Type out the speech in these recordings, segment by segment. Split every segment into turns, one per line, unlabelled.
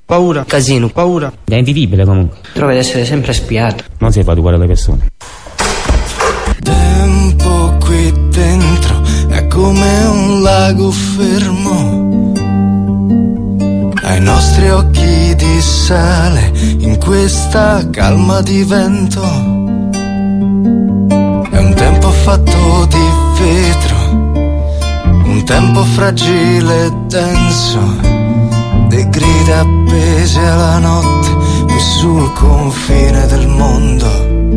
paura, casino, paura.
È invivibile comunque.
Trovi di essere sempre spiato.
Non si fa uguale alle persone.
Tempo qui dentro è come un lago fermo. Ai nostri occhi di sale in questa calma di vento. È un tempo fatto di vetro, un tempo fragile e denso, di grida appese alla notte qui sul confine del mondo.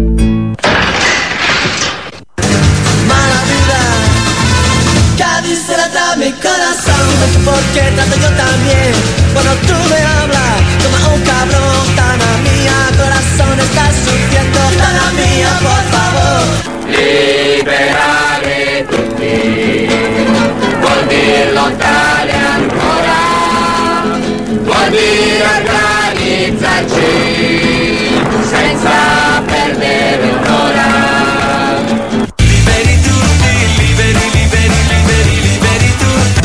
Ma la vida cadísela mi corazón, porque trato yo también cuando tú me hablas como un cabrón. Dana mía, corazón está sufriendo. Dana mía, por favor.
Liberare tutti vuol dire lottare ancora, vuol dire organizzarci senza perdere un'ora.
Liberi tutti, liberi, liberi, liberi, liberi tutti.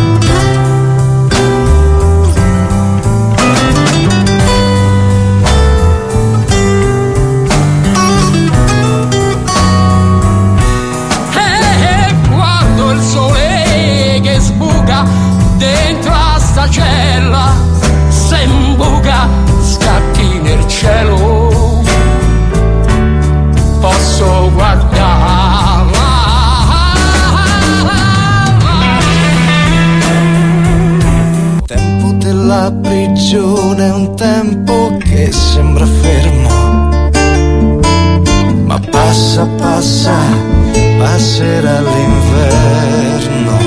Guardo il sole che sbuca dentro a sta cella, se imbuca scacchi nel cielo, posso guardare.
Tempo della prigione è un tempo che sembra fermo, ma passa, passa, passerà l'inverno.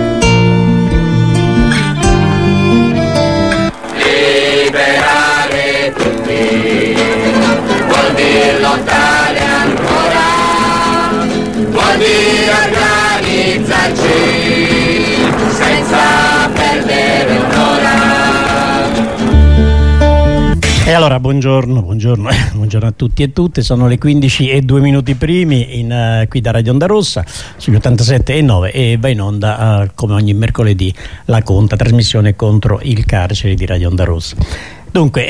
Liberare tutti vuol dire lottare ancora, vuol dire organizzarci senza perdere un'ora.
E allora buongiorno a tutti e tutte, sono le 15:02 primi qui da Radio Onda Rossa sugli 87,9 e va in onda come ogni mercoledì la Conta, trasmissione contro il carcere di Radio Onda Rossa. Dunque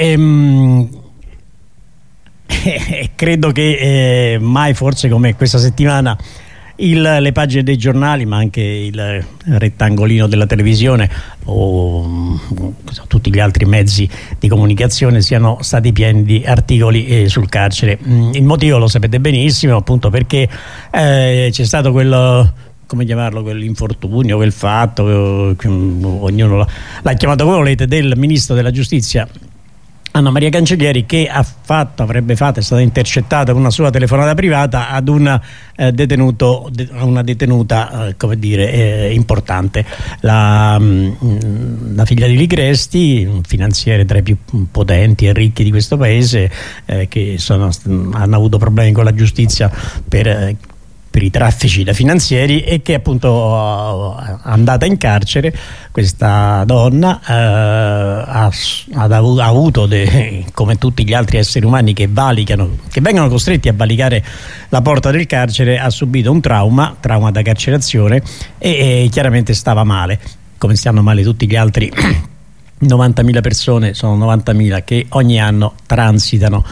credo che mai forse come questa settimana le pagine dei giornali, ma anche il rettangolino della televisione o tutti gli altri mezzi di comunicazione siano stati pieni di articoli sul carcere. Il motivo lo sapete benissimo, appunto perché c'è stato quello, come chiamarlo, quell'infortunio, quel fatto, ognuno l'ha chiamato come volete, del ministro della giustizia Anna Maria Cancellieri, che è stata intercettata una sua telefonata privata ad una detenuta come dire importante, la figlia di Ligresti, un finanziere tra i più potenti e ricchi di questo paese, che hanno avuto problemi con la giustizia per i traffici da finanzieri, e che appunto andata in carcere questa donna ha avuto come tutti gli altri esseri umani che vengono costretti a valicare la porta del carcere, ha subito un trauma da carcerazione e chiaramente stava male, come stanno male tutti gli altri 90.000 persone. Sono 90.000 che ogni anno transitano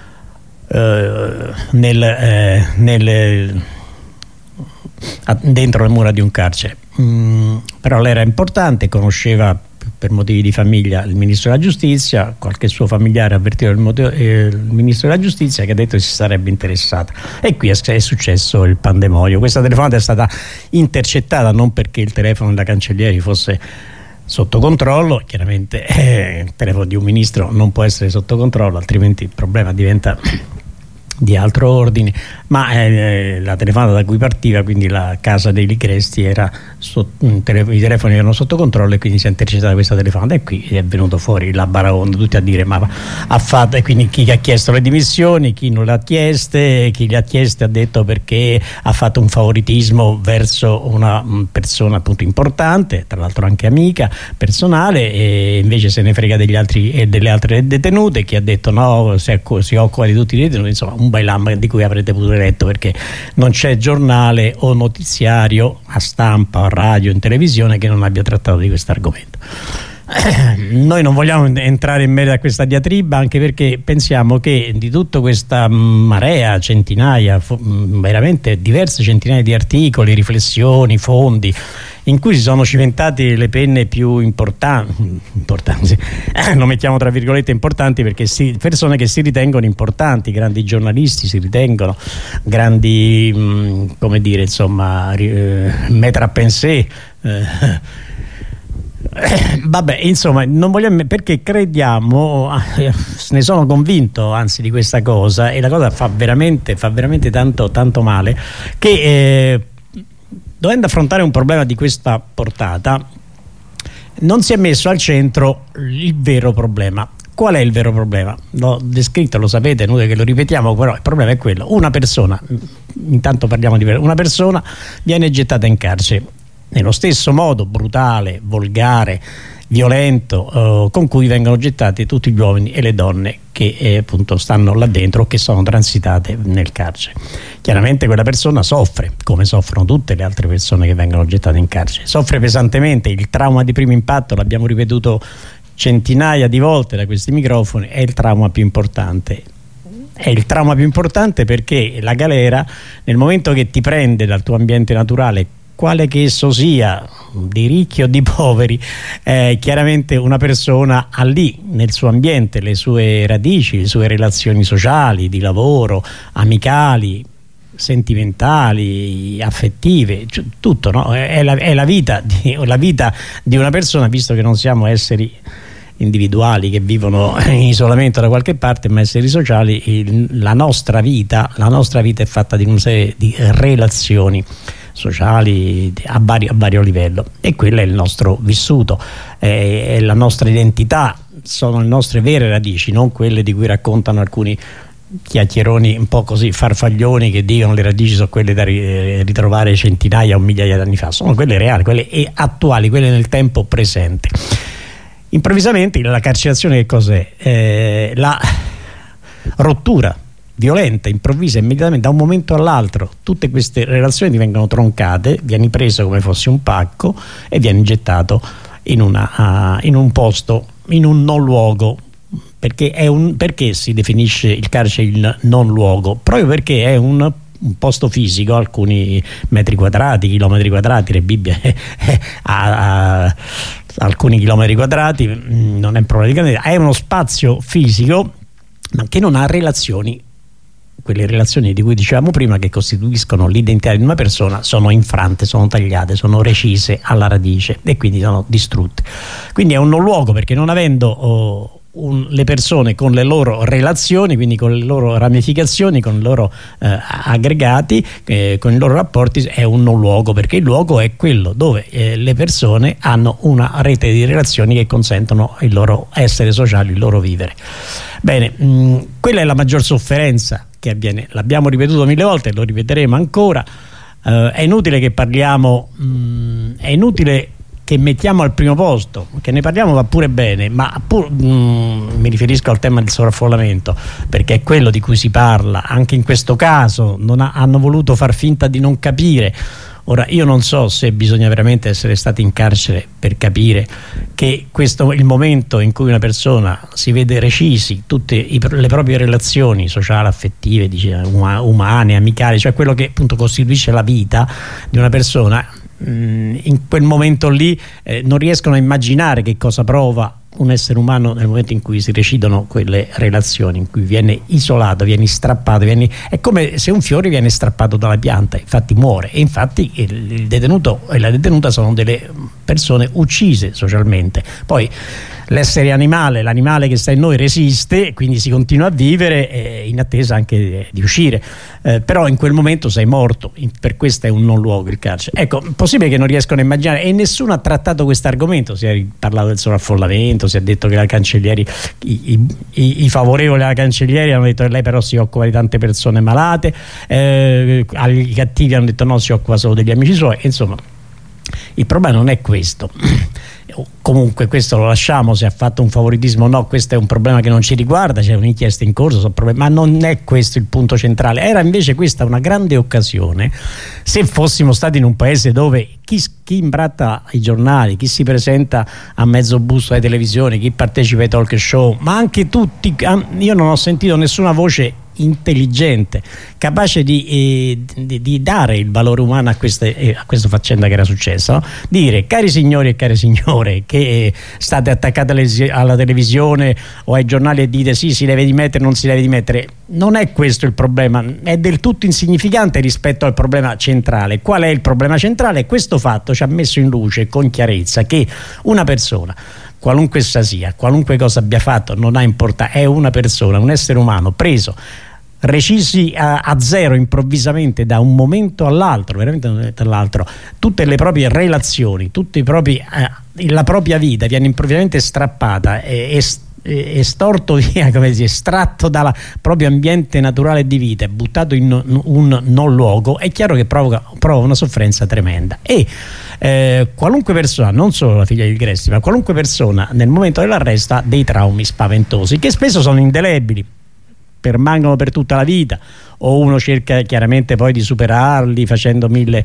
dentro le mura di un carcere. Però lei era importante, conosceva per motivi di famiglia il ministro della giustizia, qualche suo familiare ha avvertito il ministro della giustizia, che ha detto che si sarebbe interessata, e qui è successo il pandemonio. Questa telefonata è stata intercettata non perché il telefono della Cancellieri fosse sotto controllo, chiaramente il telefono di un ministro non può essere sotto controllo, altrimenti il problema diventa di altro ordine, ma la telefonata da cui partiva, quindi la casa dei Ligresti, i telefoni erano sotto controllo, e quindi si è intercettata questa telefonata, e qui è venuto fuori la baraonda, tutti a dire ma ha fatto, e quindi chi ha chiesto le dimissioni, chi non le ha chieste, chi le ha chieste ha detto perché ha fatto un favoritismo verso una persona appunto importante, tra l'altro anche amica personale, e invece se ne frega degli altri e delle altre detenute. Chi ha detto no, si occupa di tutti i detenuti, insomma un bailam di cui avrete potuto letto, perché non c'è giornale o notiziario a stampa, a radio, in televisione che non abbia trattato di questo argomento. Noi non vogliamo entrare in merito a questa diatriba, anche perché pensiamo che di tutta questa marea, centinaia, veramente diverse centinaia di articoli, riflessioni, fondi in cui si sono cimentate le penne più importanti, lo mettiamo tra virgolette importanti, perché persone che si ritengono importanti, grandi giornalisti si ritengono, grandi come dire, insomma, maître à penser, vabbè, insomma, non vogliamo, perché crediamo, ne sono convinto anzi di questa cosa, e la cosa fa veramente tanto male, che dovendo affrontare un problema di questa portata non si è messo al centro il vero problema. Qual è il vero problema? L'ho descritto, lo sapete, è inutile che lo ripetiamo, però il problema è quello: una persona, intanto parliamo di una persona, viene gettata in carcere nello stesso modo brutale, volgare, violento con cui vengono gettati tutti gli uomini e le donne che appunto stanno là dentro o che sono transitate nel carcere. Chiaramente quella persona soffre, come soffrono tutte le altre persone che vengono gettate in carcere, soffre pesantemente. Il trauma di primo impatto, l'abbiamo ripetuto centinaia di volte da questi microfoni, è il trauma più importante. È il trauma più importante perché la galera, nel momento che ti prende dal tuo ambiente naturale, quale che esso sia, di ricchi o di poveri, chiaramente una persona ha lì nel suo ambiente le sue radici, le sue relazioni sociali, di lavoro, amicali, sentimentali, affettive, tutto, no? È la vita di una persona, visto che non siamo esseri individuali che vivono in isolamento da qualche parte, ma esseri sociali. La nostra vita è fatta di una serie di relazioni sociali a vario livello, e quello è il nostro vissuto, è la nostra identità, sono le nostre vere radici, non quelle di cui raccontano alcuni chiacchieroni un po' così farfaglioni che dicono le radici sono quelle da ritrovare centinaia o migliaia di anni fa. Sono quelle reali, quelle attuali, quelle nel tempo presente. Improvvisamente la carcerazione che cos'è? La rottura violenta, improvvisa, immediatamente, da un momento all'altro tutte queste relazioni vengono troncate, vieni preso come fosse un pacco e vieni gettato in un posto, in un non luogo. Perché si definisce il carcere il non luogo? Proprio perché è un posto fisico, alcuni metri quadrati, chilometri quadrati, le Bibbie a alcuni chilometri quadrati, non è un problema di grandezza, è uno spazio fisico ma che non ha relazioni. Quelle relazioni di cui dicevamo prima, che costituiscono l'identità di una persona, sono infrante, sono tagliate, sono recise alla radice e quindi sono distrutte. Quindi è un non luogo, perché non avendo le persone con le loro relazioni, quindi con le loro ramificazioni, con i loro aggregati, con i loro rapporti, è un non luogo, perché il luogo è quello dove le persone hanno una rete di relazioni che consentono il loro essere sociale, il loro vivere. Bene, quella è la maggior sofferenza che avviene, l'abbiamo ripetuto 1000 volte, lo ripeteremo ancora. È inutile che parliamo, è inutile che mettiamo al primo posto, che ne parliamo va pure bene, ma mi riferisco al tema del sovraffollamento, perché è quello di cui si parla. Anche in questo caso hanno voluto far finta di non capire. Ora, io non so se bisogna veramente essere stati in carcere per capire che questo è il momento in cui una persona si vede recisi tutte le proprie relazioni sociali, affettive, umane, amicali, cioè quello che appunto costituisce la vita di una persona. In quel momento lì non riescono a immaginare che cosa prova un essere umano nel momento in cui si recidono quelle relazioni, in cui viene isolato, viene strappato, è come se un fiore viene strappato dalla pianta, infatti muore. E infatti il detenuto e la detenuta sono delle persone uccise socialmente. Poi l'essere animale, l'animale che sta in noi resiste, quindi si continua a vivere in attesa anche di uscire, però in quel momento sei morto. Per questo è un non luogo il carcere. Ecco, possibile che non riescono a immaginare, e nessuno ha trattato questo argomento. Si è parlato del sovraffollamento, si è detto che la Cancellieri, i favorevoli alla Cancellieri hanno detto che lei però si occupa di tante persone malate, agli cattivi hanno detto no, si occupa solo degli amici suoi. Insomma, Il problema non è questo. Comunque questo lo lasciamo, se ha fatto un favoritismo o no, questo è un problema che non ci riguarda, c'è un'inchiesta in corso, ma non è questo il punto centrale. Era invece questa una grande occasione, se fossimo stati in un paese dove chi imbratta i giornali, chi si presenta a mezzo busto alle televisioni, chi partecipa ai talk show, ma anche tutti, io non ho sentito nessuna voce intelligente, capace di dare il valore umano a questa faccenda che era successa, no? Dire: cari signori e care signore che state attaccate alla televisione o ai giornali e dite sì, si deve dimettere, non si deve dimettere, non è questo il problema, è del tutto insignificante rispetto al problema centrale. Qual è il problema centrale? Questo fatto ci ha messo in luce con chiarezza che una persona, qualunque essa sia, qualunque cosa abbia fatto, non ha importanza, è una persona, un essere umano preso, recisi a zero improvvisamente da un momento all'altro, veramente da un momento all'altro, tutte le proprie relazioni, tutti i propri, la propria vita viene improvvisamente strappata e estorto via, come si dice, estratto dal proprio ambiente naturale di vita e buttato in un non luogo. È chiaro che provoca una sofferenza tremenda, e qualunque persona, non solo la figlia di Gresti, ma qualunque persona nel momento dell'arresto ha dei traumi spaventosi che spesso sono indelebili, permangono per tutta la vita, o uno cerca chiaramente poi di superarli facendo mille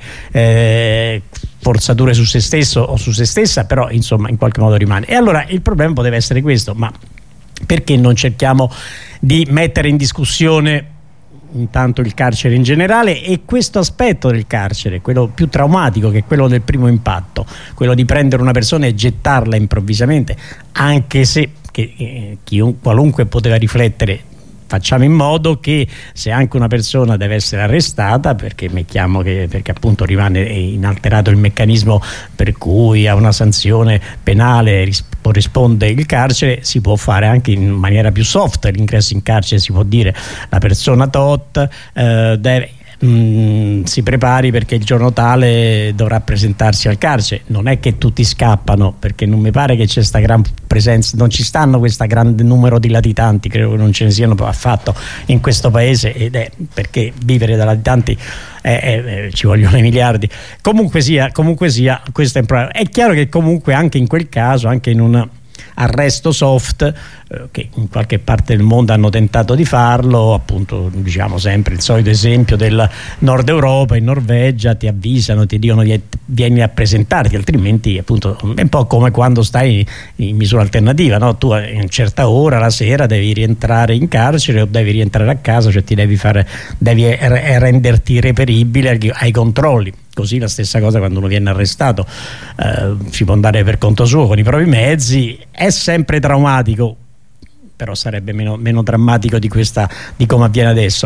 forzature su se stesso o su se stessa, però insomma in qualche modo rimane. E allora il problema poteva essere questo: ma perché non cerchiamo di mettere in discussione intanto il carcere in generale e questo aspetto del carcere, quello più traumatico, che è quello del primo impatto, quello di prendere una persona e gettarla improvvisamente, anche se qualunque poteva riflettere: facciamo in modo che, se anche una persona deve essere arrestata, perché appunto rimane inalterato il meccanismo per cui a una sanzione penale corrisponde il carcere, si può fare anche in maniera più soft l'ingresso in carcere. Si può dire: la persona tot si prepari perché il giorno tale dovrà presentarsi al carcere. Non è che tutti scappano, perché non mi pare che c'è questa gran presenza, non ci stanno questo grande numero di latitanti, credo che non ce ne siano affatto in questo paese, ed è perché vivere da latitanti ci vogliono i miliardi. Comunque sia, questo è un problema. È chiaro che comunque anche in quel caso, anche in un arresto soft, che in qualche parte del mondo hanno tentato di farlo, appunto, diciamo sempre il solito esempio del Nord Europa, in Norvegia ti avvisano, ti dicono vieni a presentarti, altrimenti appunto è un po' come quando stai in misura alternativa, no? Tu a una certa ora la sera devi rientrare in carcere o devi rientrare a casa, cioè devi renderti reperibile ai controlli. Così la stessa cosa quando uno viene arrestato, si può andare per conto suo con i propri mezzi. È sempre traumatico, però sarebbe meno drammatico di come avviene adesso.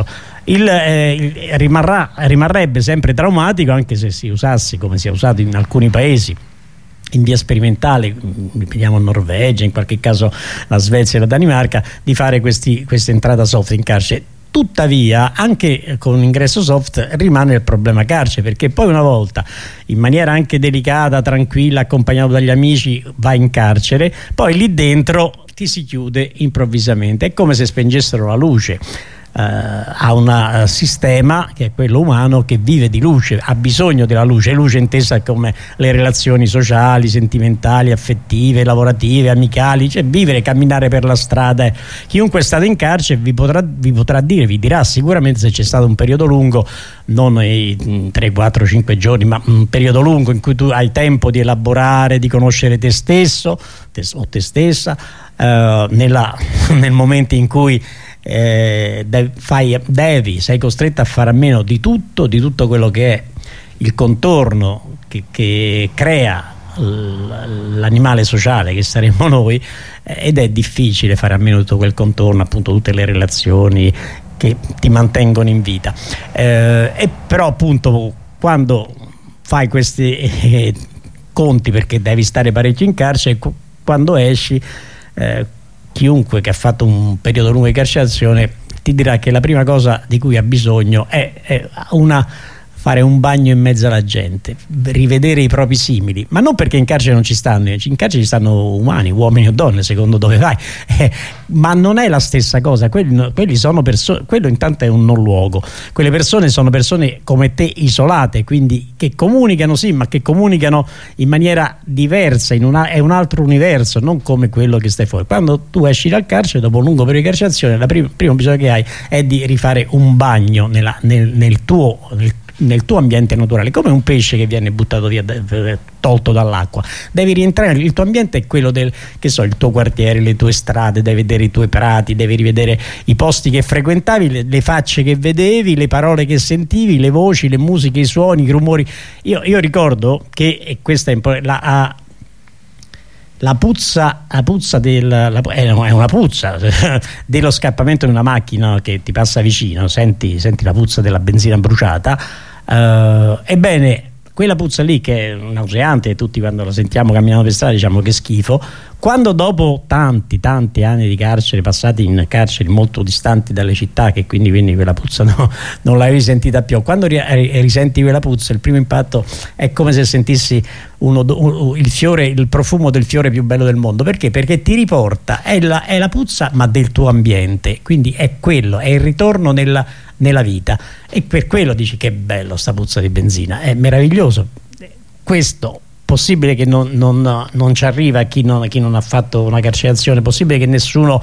Rimarrebbe sempre traumatico anche se si usasse, come si è usato in alcuni paesi in via sperimentale, vediamo Norvegia, in qualche caso la Svezia e la Danimarca, di fare questa entrata soft in carcere. Tuttavia, anche con un ingresso soft rimane il problema carcere, perché poi una volta, in maniera anche delicata, tranquilla, accompagnato dagli amici, vai in carcere, poi lì dentro ti si chiude improvvisamente. È come se spengessero la luce. Ha un sistema che è quello umano, che vive di luce, ha bisogno della luce intesa come le relazioni sociali, sentimentali, affettive, lavorative, amicali, cioè vivere, camminare per la strada. Chiunque è stato in carcere vi dirà sicuramente, se c'è stato un periodo lungo, non i 3, 4, 5 giorni, ma un periodo lungo in cui tu hai tempo di elaborare, di conoscere te stesso o te stessa, nel momento in cui sei costretto a fare a meno di tutto quello che è il contorno che crea l'animale sociale che saremmo noi, ed è difficile fare a meno di tutto quel contorno, appunto tutte le relazioni che ti mantengono in vita, e però appunto quando fai questi conti, perché devi stare parecchio in carcere, quando esci, chiunque che ha fatto un periodo lungo di carcerazione ti dirà che la prima cosa di cui ha bisogno è fare un bagno in mezzo alla gente, rivedere i propri simili, ma non perché in carcere non ci stanno, in carcere ci stanno umani, uomini o donne, secondo dove vai, ma non è la stessa cosa. Quelli sono persone, quello intanto è un non luogo, quelle persone sono persone come te, isolate, quindi che comunicano, sì, ma che comunicano in maniera diversa, è un altro universo, non come quello che stai fuori. Quando tu esci dal carcere dopo un lungo periodo di carcerazione, il primo bisogno che hai è di rifare un bagno nel tuo ambiente naturale, come un pesce che viene buttato via, tolto dall'acqua. Devi rientrare, il tuo ambiente è quello il tuo quartiere, le tue strade, devi vedere i tuoi prati, devi rivedere i posti che frequentavi, le facce che vedevi, le parole che sentivi, le voci, le musiche, i suoni, i rumori. Io ricordo che, e questa è la puzza è una puzza dello scappamento di una macchina che ti passa vicino, senti la puzza della benzina bruciata, ebbene quella puzza lì, che è nauseante, e tutti quando la sentiamo camminando per strada diciamo che schifo, quando dopo tanti anni di carcere, passati in carceri molto distanti dalle città, che quindi quella puzza non l'avevi sentita più, quando risenti quella puzza, il primo impatto è come se sentissi il profumo del fiore più bello del mondo. Perché? Perché ti riporta, è la puzza ma del tuo ambiente, quindi è quello, è il ritorno nella vita, e per quello dici che bello sta puzza di benzina, è meraviglioso. Questo possibile che non ci arriva a chi non ha fatto una carcerazione, possibile che nessuno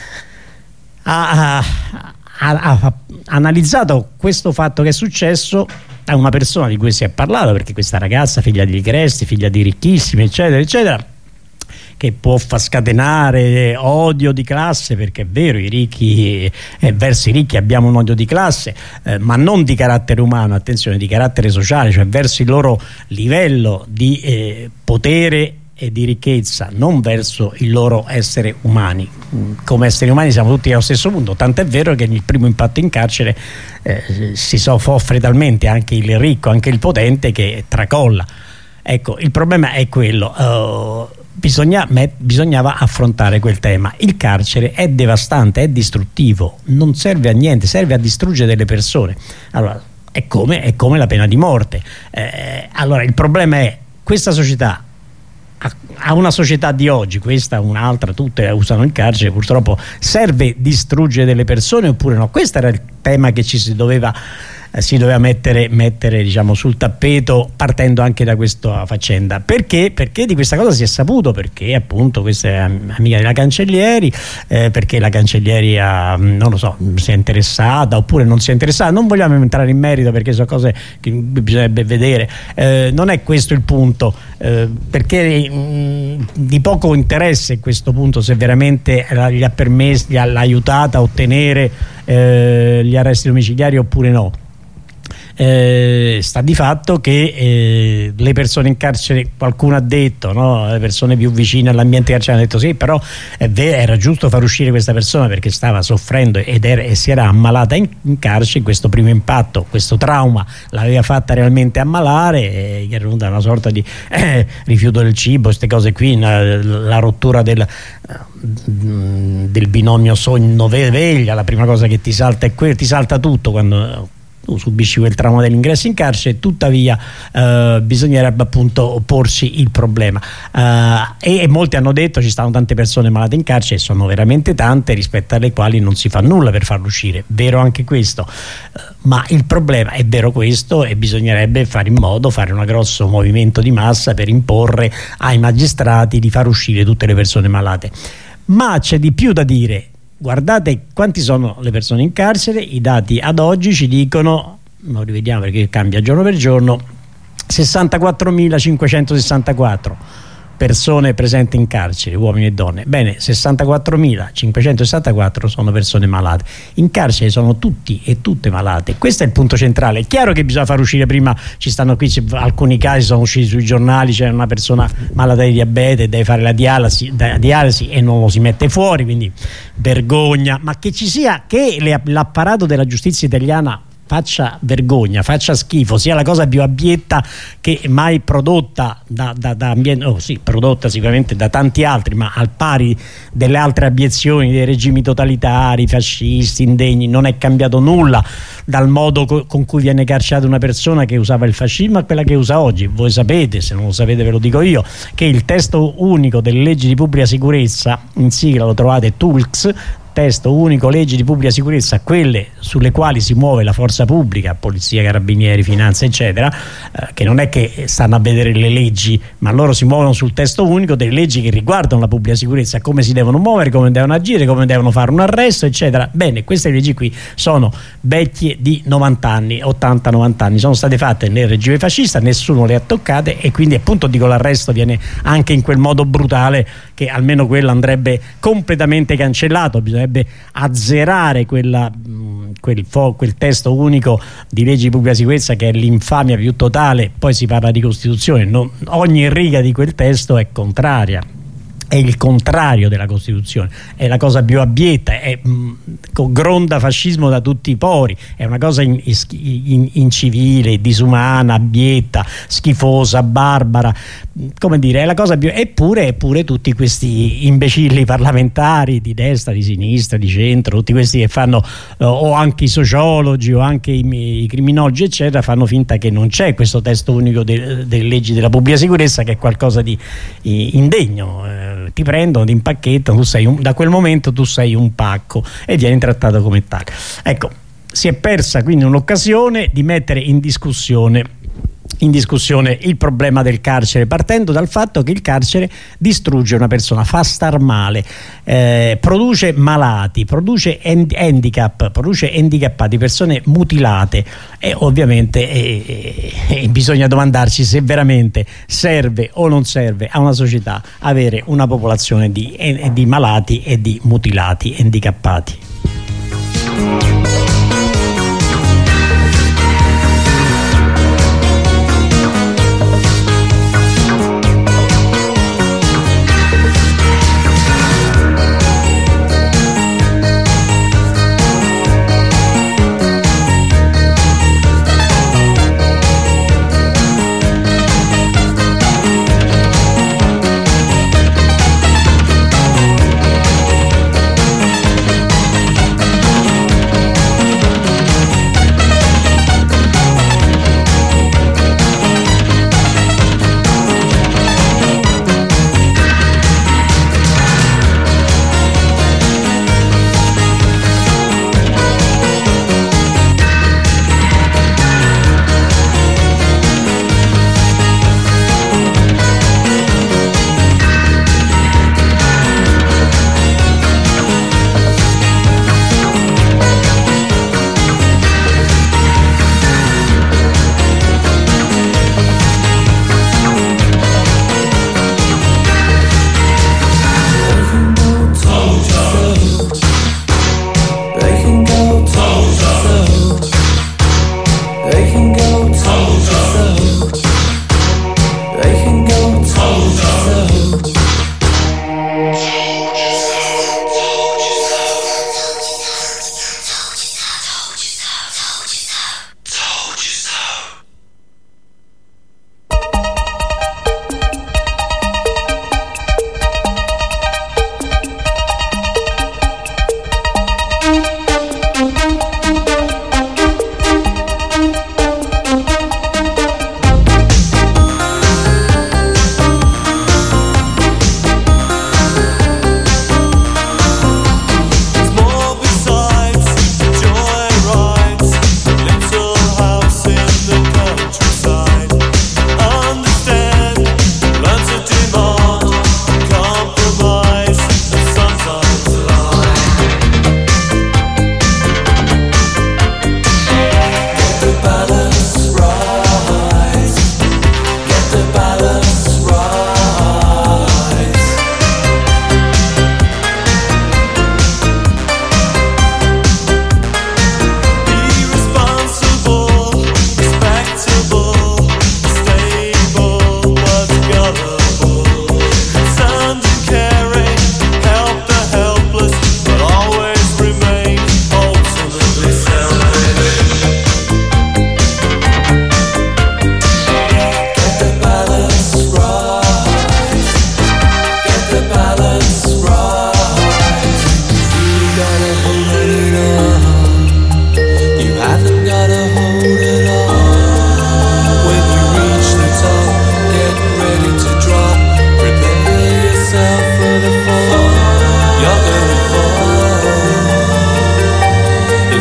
ha analizzato questo fatto che è successo a una persona di cui si è parlato, perché questa ragazza, figlia di cresti, figlia di ricchissimi, eccetera eccetera, che può far scatenare odio di classe, perché è vero, i ricchi, verso i ricchi abbiamo un odio di classe, ma non di carattere umano, attenzione, di carattere sociale, cioè verso il loro livello di potere e di ricchezza, non verso il loro essere umani. Come esseri umani siamo tutti allo stesso punto, tant'è vero che il primo impatto in carcere si soffre talmente, anche il ricco, anche il potente, che tracolla. Ecco, il problema è quello. Bisognava affrontare quel tema. Il carcere è devastante, è distruttivo, non serve a niente, serve a distruggere delle persone. Allora è come la pena di morte. Allora il problema è, questa società, a una società di oggi, questa, un'altra, tutte usano il carcere, purtroppo, serve distruggere delle persone oppure no? Questo era il tema che ci si doveva mettere diciamo sul tappeto, partendo anche da questa faccenda. Perché di questa cosa si è saputo? Perché appunto questa è amica della Cancellieri, perché la Cancellieri non lo so, si è interessata oppure non si è interessata, non vogliamo entrare in merito perché sono cose che bisognerebbe vedere, non è questo il punto, perché di poco interesse in questo punto se veramente l'ha aiutata a ottenere gli arresti domiciliari oppure no. Sta di fatto che le persone in carcere, qualcuno ha detto, no? Le persone più vicine all'ambiente carcerario hanno detto sì, però era giusto far uscire questa persona perché stava soffrendo e si era ammalata in carcere. Questo primo impatto, questo trauma l'aveva fatta realmente ammalare, gli è venuta una sorta di rifiuto del cibo, queste cose qui, la rottura del binomio sonno-veglia. La prima cosa che ti salta è ti salta tutto quando tu subisci quel trauma dell'ingresso in carcere. Tuttavia bisognerebbe appunto porsi il problema, e molti hanno detto ci stanno tante persone malate in carcere, sono veramente tante, rispetto alle quali non si fa nulla per farle uscire. Vero anche questo, ma il problema è vero questo, e bisognerebbe fare un grosso movimento di massa per imporre ai magistrati di far uscire tutte le persone malate. Ma c'è di più da dire. Guardate quanti sono le persone in carcere. I dati ad oggi ci dicono, non rivediamo perché cambia giorno per giorno, 64.564 persone presenti in carcere, uomini e donne. Bene, 64.564 sono persone malate. In carcere sono tutti e tutte malate. Questo è il punto centrale. È chiaro che bisogna far uscire prima, alcuni casi sono usciti sui giornali, c'è una persona malata di diabete, deve fare la dialisi e non lo si mette fuori, quindi vergogna. Ma che ci sia, che l'apparato della giustizia italiana faccia vergogna, faccia schifo, sia la cosa più abietta che mai prodotta da ambiente, prodotta sicuramente da tanti altri, ma al pari delle altre abiezioni dei regimi totalitari, fascisti, indegni, non è cambiato nulla dal modo con cui viene carcerata una persona che usava il fascismo a quella che usa oggi. Voi sapete, se non lo sapete ve lo dico io, che il testo unico delle leggi di pubblica sicurezza, in sigla lo trovate TULCS, testo unico leggi di pubblica sicurezza, quelle sulle quali si muove la forza pubblica, polizia, carabinieri, finanza eccetera, che non è che stanno a vedere le leggi, ma loro si muovono sul testo unico delle leggi che riguardano la pubblica sicurezza, come si devono muovere, come devono agire, come devono fare un arresto eccetera. Bene, queste leggi qui sono vecchie di 90 anni, 80-90 anni, sono state fatte nel regime fascista, nessuno le ha toccate, e quindi appunto dico l'arresto viene anche in quel modo brutale che almeno quello andrebbe completamente cancellato. Bisognerebbe azzerare quel testo unico di leggi di pubblica sicurezza, che è l'infamia più totale. Poi si parla di Costituzione, ogni riga di quel testo è contraria, è il contrario della Costituzione, è la cosa più abietta, gronda fascismo da tutti i pori, è una cosa incivile, disumana, abietta, schifosa, barbara, come dire, è la cosa più. Eppure tutti questi imbecilli parlamentari di destra, di sinistra, di centro, tutti questi che fanno, o anche i sociologi o anche i criminologi eccetera, fanno finta che non c'è questo testo unico delle leggi della pubblica sicurezza, che è qualcosa di indegno. Ti prendono, ti impacchettano, da quel momento tu sei un pacco e vieni trattato come tale. Ecco, si è persa quindi un'occasione di mettere in discussione il problema del carcere, partendo dal fatto che il carcere distrugge una persona, fa star male, produce malati, produce handicap, produce handicappati, persone mutilate, e ovviamente bisogna domandarci se veramente serve o non serve a una società avere una popolazione di malati e di mutilati, handicappati.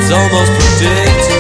is almost predictable.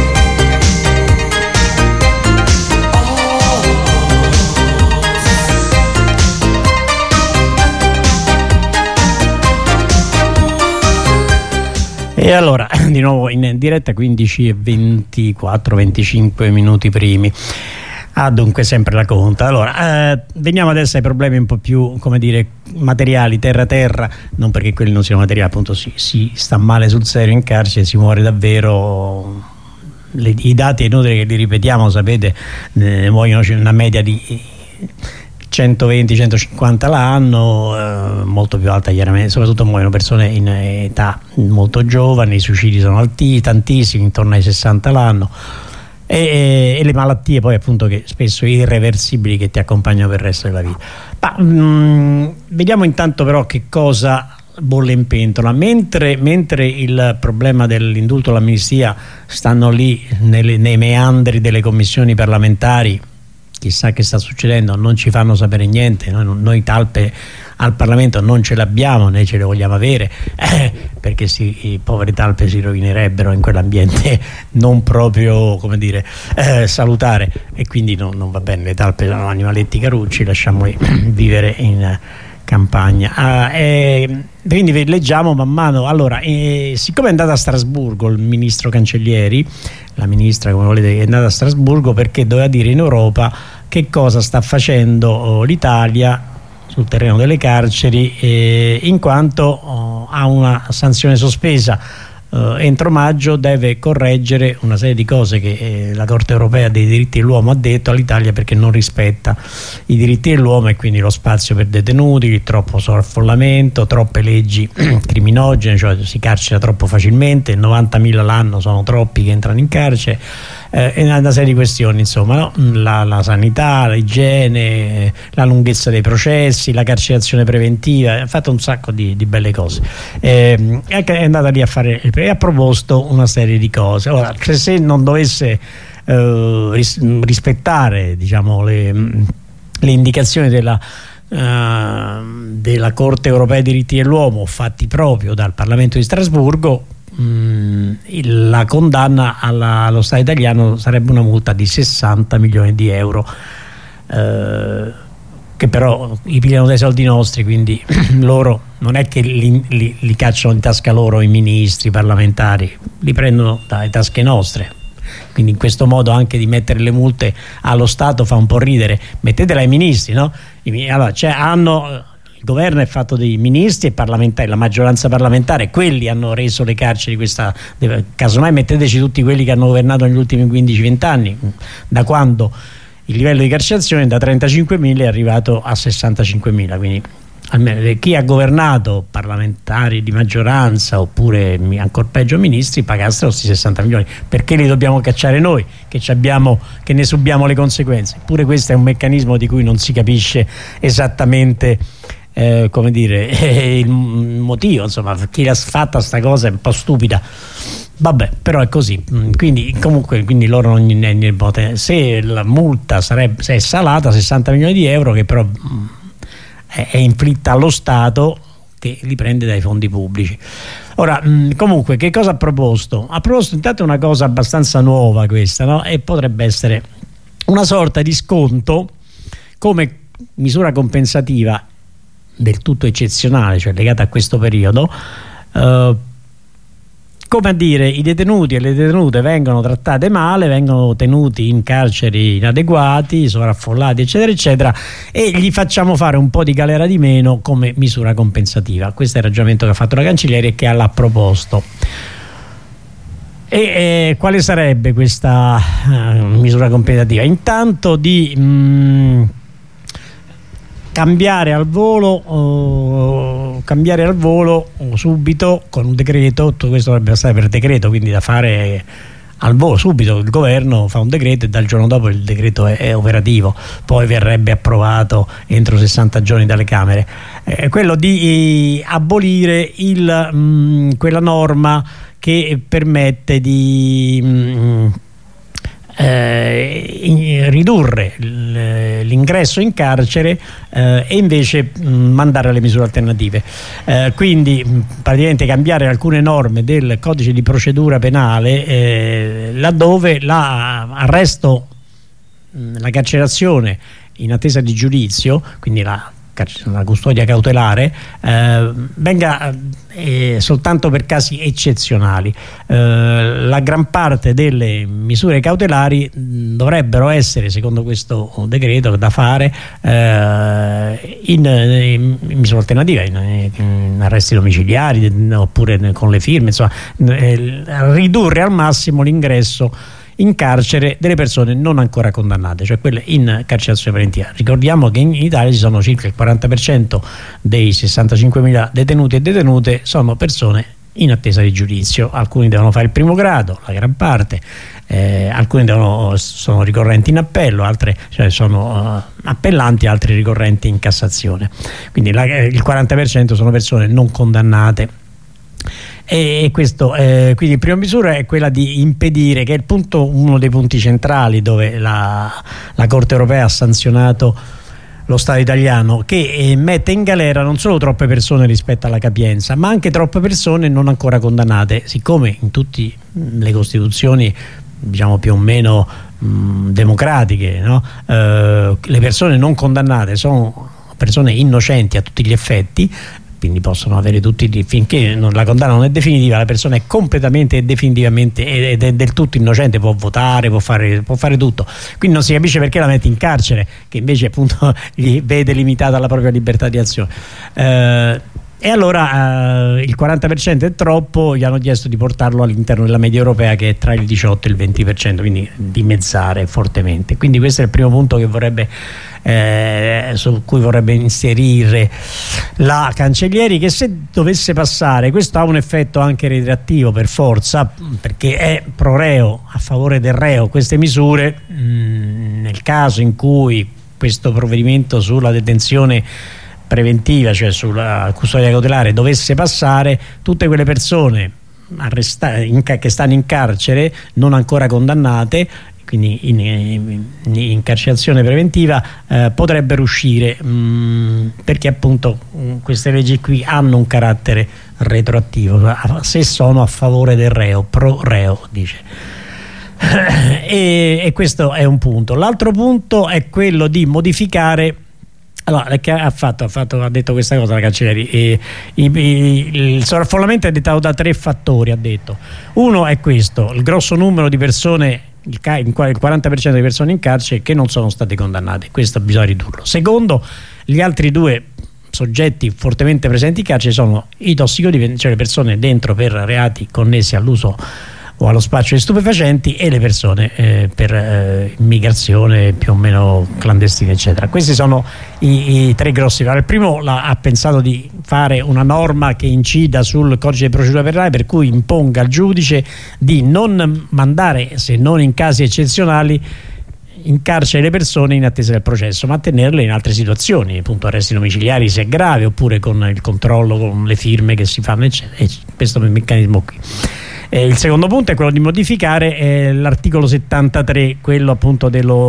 E allora, di nuovo in diretta, 15 e 24, 25 minuti primi. Dunque sempre la conta. Allora, veniamo adesso ai problemi un po' più, come dire, materiali, terra, non perché quelli non siano materiali, appunto si sta male sul serio in carcere, si muore davvero. I dati è inutile che li ripetiamo, sapete, muoiono una media di 120-150 l'anno, molto più alta chiaramente, soprattutto muoiono persone in età molto giovani, i suicidi sono tantissimi, intorno ai 60 l'anno, e le malattie poi appunto che spesso irreversibili che ti accompagnano per il resto della vita. Ma vediamo intanto però che cosa bolle in pentola. Mentre il problema dell'indulto e l'amnistia stanno lì nei meandri delle commissioni parlamentari, chissà che sta succedendo, non ci fanno sapere niente, noi talpe al Parlamento non ce l'abbiamo né ce le vogliamo avere, perché i poveri talpe si rovinerebbero in quell'ambiente non proprio, come dire, salutare, e quindi non va bene. Le talpe sono animaletti carucci, lasciamoli vivere in campagna. Quindi leggiamo man mano. Allora, siccome è andata a Strasburgo il ministro Cancellieri, la ministra come volete, è andata a Strasburgo perché doveva dire in Europa che cosa sta facendo l'Italia sul terreno delle carceri, in quanto ha una sanzione sospesa. Entro maggio deve correggere una serie di cose che la Corte europea dei diritti dell'uomo ha detto all'Italia, perché non rispetta i diritti dell'uomo, e quindi lo spazio per detenuti, il troppo sovraffollamento, troppe leggi criminogene, cioè si carcera troppo facilmente, 90.000 l'anno sono troppi che entrano in carcere, e una serie di questioni, insomma, no? La sanità, l'igiene, la lunghezza dei processi, la carcerazione preventiva, ha fatto un sacco di belle cose, è andata lì a fare e ha proposto una serie di cose. Ora, se non dovesse rispettare, diciamo, le indicazioni della Corte europea dei diritti dell'uomo fatti proprio dal Parlamento di Strasburgo, la condanna allo Stato italiano sarebbe una multa di 60 milioni di euro, che però li pigliano dai soldi nostri, quindi loro non è che li cacciano in tasca loro i ministri, i parlamentari, li prendono dalle tasche nostre. Quindi in questo modo anche di mettere le multe allo Stato fa un po' ridere. Mettetela ai ministri, no? Allora, il governo è fatto dei ministri e parlamentari, la maggioranza parlamentare, quelli hanno reso le carceri questa. Casomai metteteci tutti quelli che hanno governato negli ultimi 15-20 anni, da quando il livello di carcerazione da 35.000 è arrivato a 65.000, quindi almeno chi ha governato, parlamentari di maggioranza oppure ancora peggio ministri, pagassero questi 60 milioni. Perché li dobbiamo cacciare noi che ne subiamo le conseguenze? Eppure questo è un meccanismo di cui non si capisce esattamente come dire, il motivo, insomma, chi l'ha fatta sta cosa è un po' stupida. Vabbè, però è così. Quindi loro non se la multa se è salata 60 milioni di euro, che però è inflitta allo Stato, che li prende dai fondi pubblici. Ora, comunque, che cosa ha proposto? Ha proposto intanto una cosa abbastanza nuova questa, no? E potrebbe essere una sorta di sconto come misura compensativa del tutto eccezionale, cioè legata a questo periodo, come a dire, i detenuti e le detenute vengono trattate male, vengono tenuti in carceri inadeguati, sovraffollati, eccetera eccetera, e gli facciamo fare un po' di galera di meno come misura compensativa. Questo è il ragionamento che ha fatto la Cancellieri e che l'ha proposto. E quale sarebbe questa misura compensativa? Intanto di cambiare al volo subito con un decreto. Tutto questo dovrebbe stare per decreto, quindi da fare al volo subito. Il governo fa un decreto e dal giorno dopo il decreto è operativo, poi verrebbe approvato entro 60 giorni dalle Camere. Quello di abolire quella norma che permette di ridurre l'ingresso in carcere e invece mandare alle misure alternative, quindi praticamente cambiare alcune norme del codice di procedura penale laddove l'arresto, la carcerazione in attesa di giudizio, quindi la custodia cautelare, venga soltanto per casi eccezionali. La gran parte delle misure cautelari dovrebbero essere, secondo questo decreto, da fare in misura alternativa, in arresti domiciliari oppure con le firme, insomma, ridurre al massimo l'ingresso in carcere delle persone non ancora condannate, cioè quelle in carcerazione preventiva. Ricordiamo che in Italia ci sono circa il 40% dei 65.000 detenuti e detenute sono persone in attesa di giudizio. Alcuni devono fare il primo grado, la gran parte, alcuni sono ricorrenti in appello, altre sono appellanti, altri ricorrenti in Cassazione. Quindi il 40% sono persone non condannate. E questo, quindi la prima misura è quella di impedire, che è uno dei punti centrali dove la Corte europea ha sanzionato lo Stato italiano, che mette in galera non solo troppe persone rispetto alla capienza, ma anche troppe persone non ancora condannate. Siccome in tutte le Costituzioni, diciamo, più o meno democratiche, no? Le persone non condannate sono persone innocenti a tutti gli effetti, quindi possono avere tutti, finché la condanna non è definitiva, la persona è completamente e definitivamente ed è del tutto innocente, può votare, può fare tutto, quindi non si capisce perché la mette in carcere, che invece appunto gli vede limitata la propria libertà di azione. E allora il 40% è troppo, gli hanno chiesto di portarlo all'interno della media europea, che è tra il 18 e il 20%, quindi dimezzare fortemente. Quindi questo è il primo punto che vorrebbe su cui vorrebbe inserire la Cancellieri, che se dovesse passare questo ha un effetto anche retroattivo per forza, perché è pro reo, a favore del reo. Queste misure, nel caso in cui questo provvedimento sulla detenzione preventiva, cioè sulla custodia cautelare, dovesse passare, tutte quelle persone che stanno in carcere non ancora condannate, quindi in carcerazione preventiva, potrebbero uscire, perché appunto queste leggi qui hanno un carattere retroattivo, se sono a favore del reo, pro reo, dice. E questo è un punto. L'altro punto è quello di modificare. Allora, che ha detto questa cosa la Cancellieri, il sovraffollamento è dettato da 3 fattori, ha detto. Uno è questo: il grosso numero di persone, il 40% di persone in carcere che non sono state condannate, questo bisogna ridurlo. Secondo, gli altri 2 soggetti fortemente presenti in carcere sono i tossicodipendenti, cioè le persone dentro per reati connessi all'uso o allo spaccio di stupefacenti, e le persone per immigrazione più o meno clandestina, eccetera. Questi sono i 3 grossi. Il primo ha pensato di fare una norma che incida sul codice di procedura penale, per cui imponga al giudice di non mandare, se non in casi eccezionali, in carcere le persone in attesa del processo, ma tenerle in altre situazioni, appunto arresti domiciliari se è grave, oppure con il controllo, con le firme che si fanno, eccetera. E questo è il meccanismo qui. Il secondo punto è quello di modificare l'articolo 73, quello appunto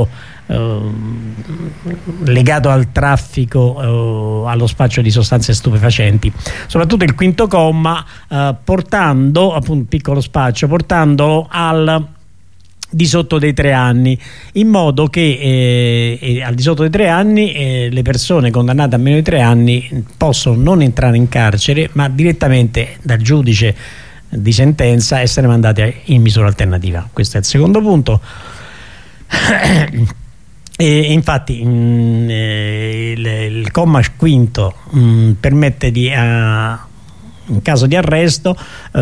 legato al traffico, allo spaccio di sostanze stupefacenti, soprattutto il quinto comma, portando appunto piccolo spaccio, portandolo al di sotto dei 3 anni, in modo che al di sotto dei 3 anni le persone condannate a meno di 3 anni possono non entrare in carcere, ma direttamente dal giudice di sentenza essere mandate in misura alternativa. Questo è il secondo punto. E infatti il comma quinto permette di in caso di arresto,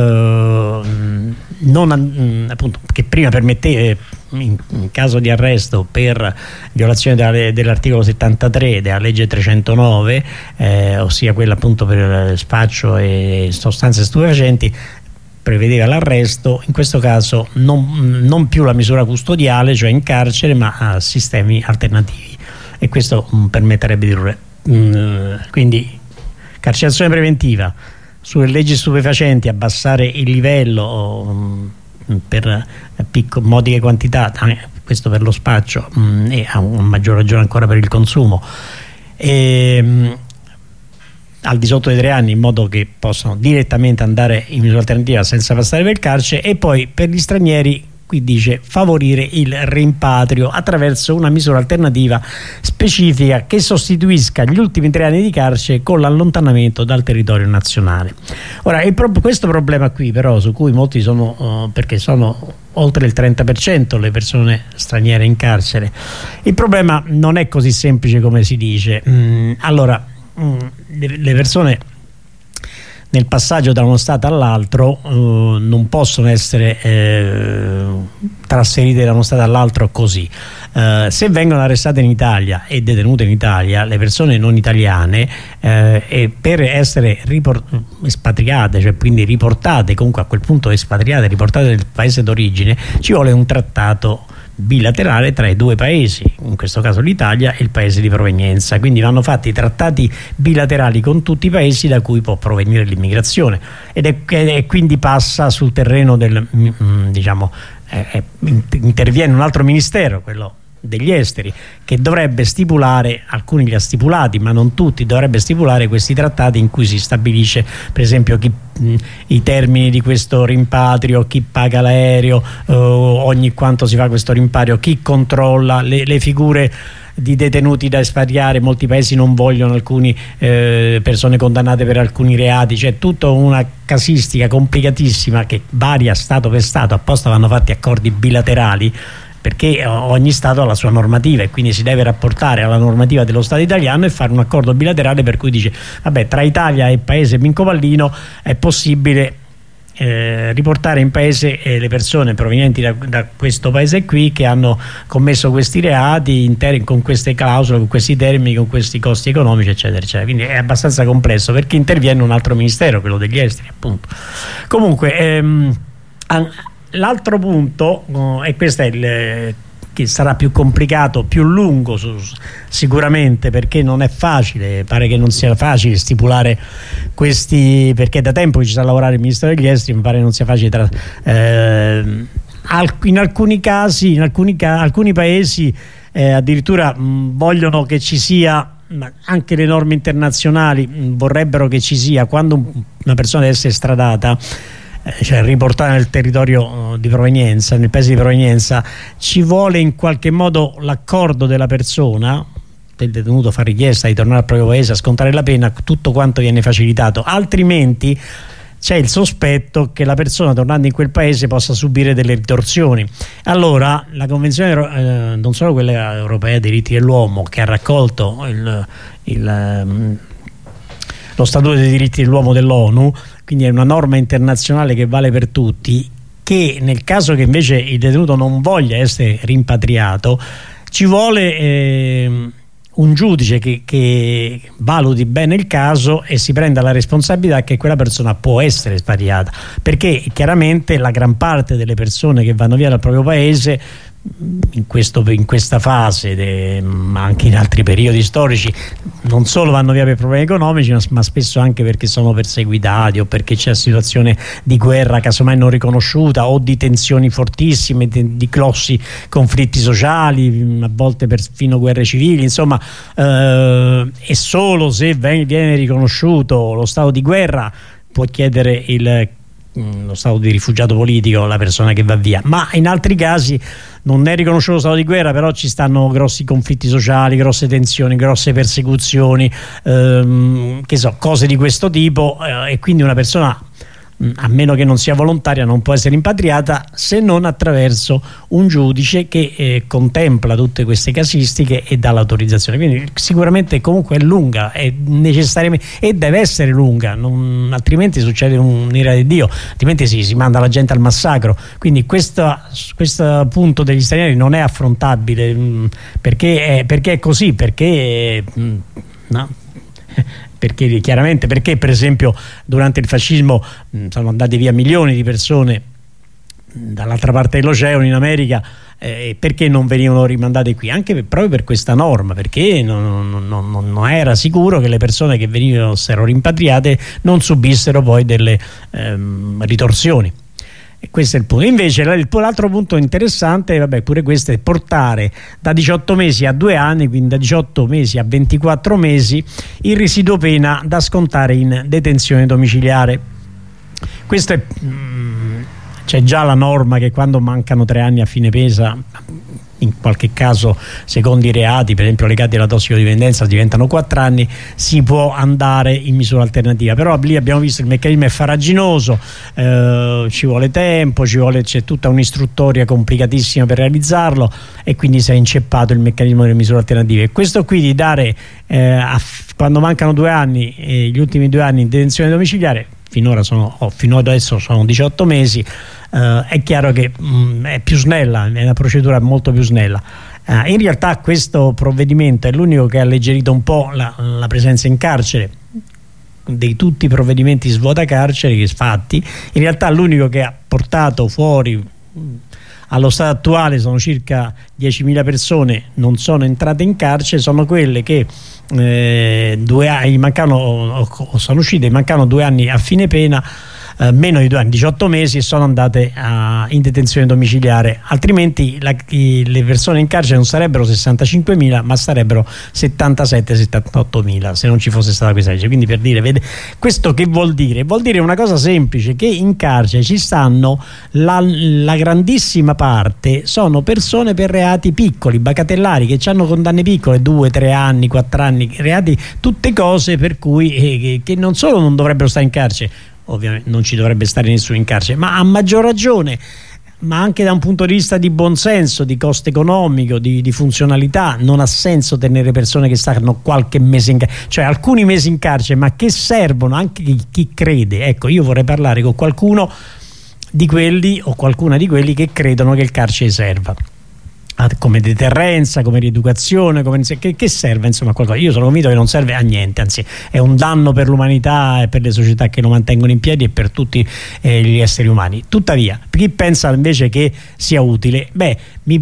appunto, che prima permetteva, in caso di arresto per violazione dell'articolo 73 della legge 309, ossia quella appunto per spaccio e sostanze stupefacenti, prevedeva l'arresto, in questo caso non più la misura custodiale, cioè in carcere, ma a sistemi alternativi, e questo permetterebbe di ridurre. Quindi carcerazione preventiva, sulle leggi stupefacenti abbassare il livello per modiche quantità, questo per lo spaccio e a maggior ragione ancora per il consumo, al di sotto dei 3 anni, in modo che possano direttamente andare in misura alternativa senza passare per il carcere. E poi per gli stranieri qui dice favorire il rimpatrio attraverso una misura alternativa specifica che sostituisca gli ultimi 3 anni di carcere con l'allontanamento dal territorio nazionale. Ora, questo problema qui però, su cui molti sono perché sono oltre il 30% le persone straniere in carcere, il problema non è così semplice come si dice. Allora, le persone nel passaggio da uno stato all'altro non possono essere trasferite da uno stato all'altro così. Se vengono arrestate in Italia e detenute in Italia, le persone non italiane per essere espatriate, cioè quindi riportate, comunque a quel punto espatriate, riportate nel paese d'origine, ci vuole un trattato bilaterale tra i 2 paesi, in questo caso l'Italia e il paese di provenienza. Quindi vanno fatti trattati bilaterali con tutti i paesi da cui può provenire l'immigrazione, e quindi passa sul terreno del interviene un altro ministero, quello degli esteri, che dovrebbe stipulare, alcuni li ha stipulati ma non tutti, dovrebbe stipulare questi trattati in cui si stabilisce per esempio i termini di questo rimpatrio, chi paga l'aereo, ogni quanto si fa questo rimpatrio, chi controlla le figure di detenuti da espatriare. Molti paesi non vogliono alcune persone condannate per alcuni reati, cioè tutta una casistica complicatissima che varia stato per stato. Apposta vanno fatti accordi bilaterali perché ogni stato ha la sua normativa e quindi si deve rapportare alla normativa dello Stato italiano e fare un accordo bilaterale per cui dice vabbè, tra Italia e paese Vincovallino è possibile riportare in paese le persone provenienti da questo paese qui che hanno commesso questi reati con queste clausole, con questi termini, con questi costi economici, eccetera eccetera. Quindi è abbastanza complesso perché interviene un altro ministero, quello degli esteri, appunto. Comunque l'altro punto e questo è che sarà più complicato, più lungo sicuramente, perché non è facile, pare che non sia facile stipulare questi, perché da tempo ci sta a lavorare il Ministero degli Esteri, mi pare che non sia facile in alcuni casi, alcuni paesi addirittura vogliono che ci sia, anche le norme internazionali vorrebbero che ci sia, quando una persona deve essere estradata, cioè riportare nel territorio di provenienza, nel paese di provenienza, ci vuole in qualche modo l'accordo della persona, del detenuto fa richiesta di tornare al proprio paese a scontare la pena, tutto quanto viene facilitato, altrimenti c'è il sospetto che la persona tornando in quel paese possa subire delle ritorsioni. Allora la Convenzione non solo quella europea dei diritti dell'uomo, che ha raccolto lo Statuto dei diritti dell'uomo dell'ONU, quindi è una norma internazionale che vale per tutti, che nel caso che invece il detenuto non voglia essere rimpatriato ci vuole un giudice che valuti bene il caso e si prenda la responsabilità che quella persona può essere espatriata, perché chiaramente la gran parte delle persone che vanno via dal proprio paese in questa fase, ma anche in altri periodi storici, non solo vanno via per problemi economici, ma spesso anche perché sono perseguitati o perché c'è situazione di guerra casomai non riconosciuta o di tensioni fortissime, di grossi conflitti sociali, a volte perfino guerre civili, insomma, e solo se viene riconosciuto lo stato di guerra può chiedere lo stato di rifugiato politico la persona che va via, ma in altri casi non è riconosciuto lo stato di guerra, però ci stanno grossi conflitti sociali, grosse tensioni, grosse persecuzioni, che so, cose di questo tipo, e quindi una persona, a meno che non sia volontaria, non può essere rimpatriata se non attraverso un giudice che contempla tutte queste casistiche e dà l'autorizzazione. Quindi sicuramente comunque è lunga, è necessariamente, e deve essere lunga, altrimenti succede un'ira di Dio, altrimenti si manda la gente al massacro. Quindi questo punto degli stranieri non è affrontabile, perché è così, perché no? Perché chiaramente, perché per esempio durante il fascismo sono andati via milioni di persone dall'altra parte dell'oceano in America, perché non venivano rimandate qui? Anche proprio per questa norma, perché non era sicuro che le persone che venivano rimpatriate non subissero poi delle ritorsioni. E questo è il punto. Invece l'altro punto interessante, vabbè, pure questo, è portare da 18 mesi a 2 anni, quindi da 18 mesi a 24 mesi, il residuo pena da scontare in detenzione domiciliare. Questo è, c'è già la norma che quando mancano 3 anni a fine pena, in qualche caso secondo i reati per esempio legati alla tossicodipendenza diventano 4 anni, si può andare in misura alternativa, però lì abbiamo visto il meccanismo è farraginoso, ci vuole tempo, c'è tutta un'istruttoria complicatissima per realizzarlo e quindi si è inceppato il meccanismo delle misure alternative. E questo qui di dare quando mancano 2 anni gli ultimi 2 anni in detenzione domiciliare, fino adesso sono 18 mesi, è chiaro che è più snella, è una procedura molto più snella. In realtà questo provvedimento è l'unico che ha alleggerito un po' la presenza in carcere di tutti i provvedimenti svuota carceri fatti. In realtà l'unico che ha portato fuori, allo stato attuale sono circa 10.000 persone non sono entrate in carcere, sono quelle che 2 anni mancano, sono uscite, mancano 2 anni a fine pena, meno di 2 anni, 18 mesi, e sono andate in detenzione domiciliare. Altrimenti le persone in carcere non sarebbero 65.000 ma sarebbero 77-78.000 se non ci fosse stata questa legge. Quindi, per dire, vede, questo che vuol dire? Vuol dire una cosa semplice, che in carcere ci stanno la grandissima parte sono persone per reati piccoli, bagatellari, che hanno condanne piccole, 2, 3 anni, 4 anni, reati, tutte cose per cui che non solo non dovrebbero stare in carcere, ovviamente non ci dovrebbe stare nessuno in carcere, ma a maggior ragione, ma anche da un punto di vista di buonsenso, di costo economico, di funzionalità, non ha senso tenere persone che stanno qualche mese in carcere, cioè alcuni mesi in carcere, ma che servono anche chi crede. Ecco, io vorrei parlare con qualcuno di quelli o qualcuna di quelli che credono che il carcere serva come deterrenza, come rieducazione, che serve, insomma, qualcosa. Io sono convinto che non serve a niente, anzi è un danno per l'umanità e per le società che lo mantengono in piedi e per tutti gli esseri umani. Tuttavia, chi pensa invece che sia utile, beh,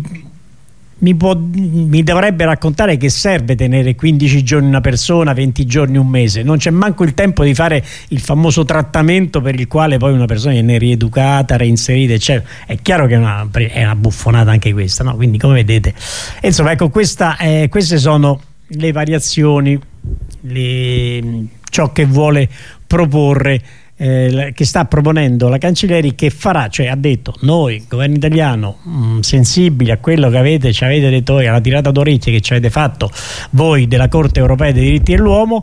mi dovrebbe raccontare che serve tenere 15 giorni una persona, 20 giorni un mese. Non c'è manco il tempo di fare il famoso trattamento per il quale poi una persona viene rieducata, reinserita, eccetera. È chiaro che è una buffonata anche questa, no? Quindi, come vedete, insomma, ecco, queste sono le variazioni, ciò che vuole proporre, che sta proponendo la Cancellieri, che farà, cioè ha detto: noi, governo italiano, sensibili a quello che ci avete detto voi, alla tirata d'orecchie che ci avete fatto voi della Corte Europea dei Diritti dell'Uomo,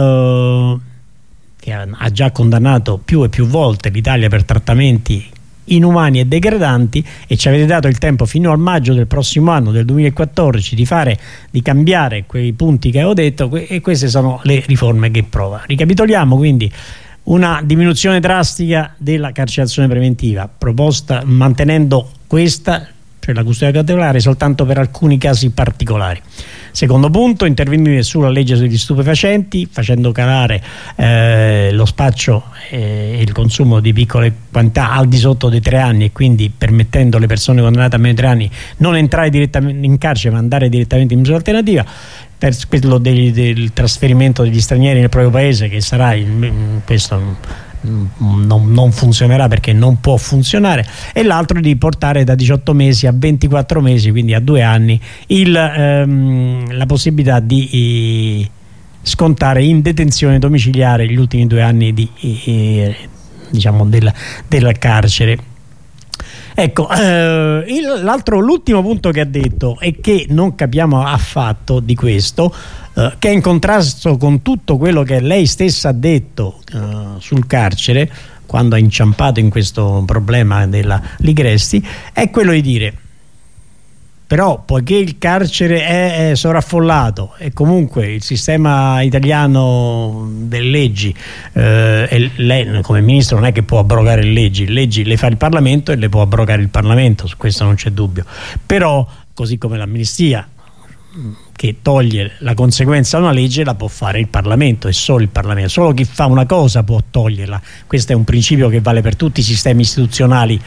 che ha già condannato più e più volte l'Italia per trattamenti inumani e degradanti, e ci avete dato il tempo fino al maggio del prossimo anno, del 2014, di cambiare quei punti che avevo detto, e queste sono le riforme che prova. Ricapitoliamo quindi: una diminuzione drastica della carcerazione preventiva proposta, mantenendo questa, cioè la custodia cautelare, soltanto per alcuni casi particolari. Secondo punto, intervenire sulla legge sugli stupefacenti, facendo calare lo spaccio e il consumo di piccole quantità al di sotto dei 3 anni, e quindi permettendo alle persone condannate a meno di 3 anni non entrare direttamente in carcere ma andare direttamente in misura alternativa. Per quello del trasferimento degli stranieri nel proprio paese, che sarà questo non funzionerà perché non può funzionare, e l'altro di portare da 18 mesi a 24 mesi, quindi a 2 anni, la possibilità di scontare in detenzione domiciliare gli ultimi 2 anni diciamo della carcere. Ecco, l'ultimo punto che ha detto, e che non capiamo affatto di questo, che è in contrasto con tutto quello che lei stessa ha detto sul carcere quando ha inciampato in questo problema della Ligresti, è quello di dire: però poiché il carcere è sovraffollato e comunque il sistema italiano delle leggi, e lei come ministro non è che può abrogare le leggi le fa il Parlamento e le può abrogare il Parlamento, su questo non c'è dubbio, però così come l'amnistia, che toglie la conseguenza a una legge, la può fare il Parlamento, e solo il Parlamento. Solo chi fa una cosa può toglierla. Questo è un principio che vale per tutti i sistemi istituzionali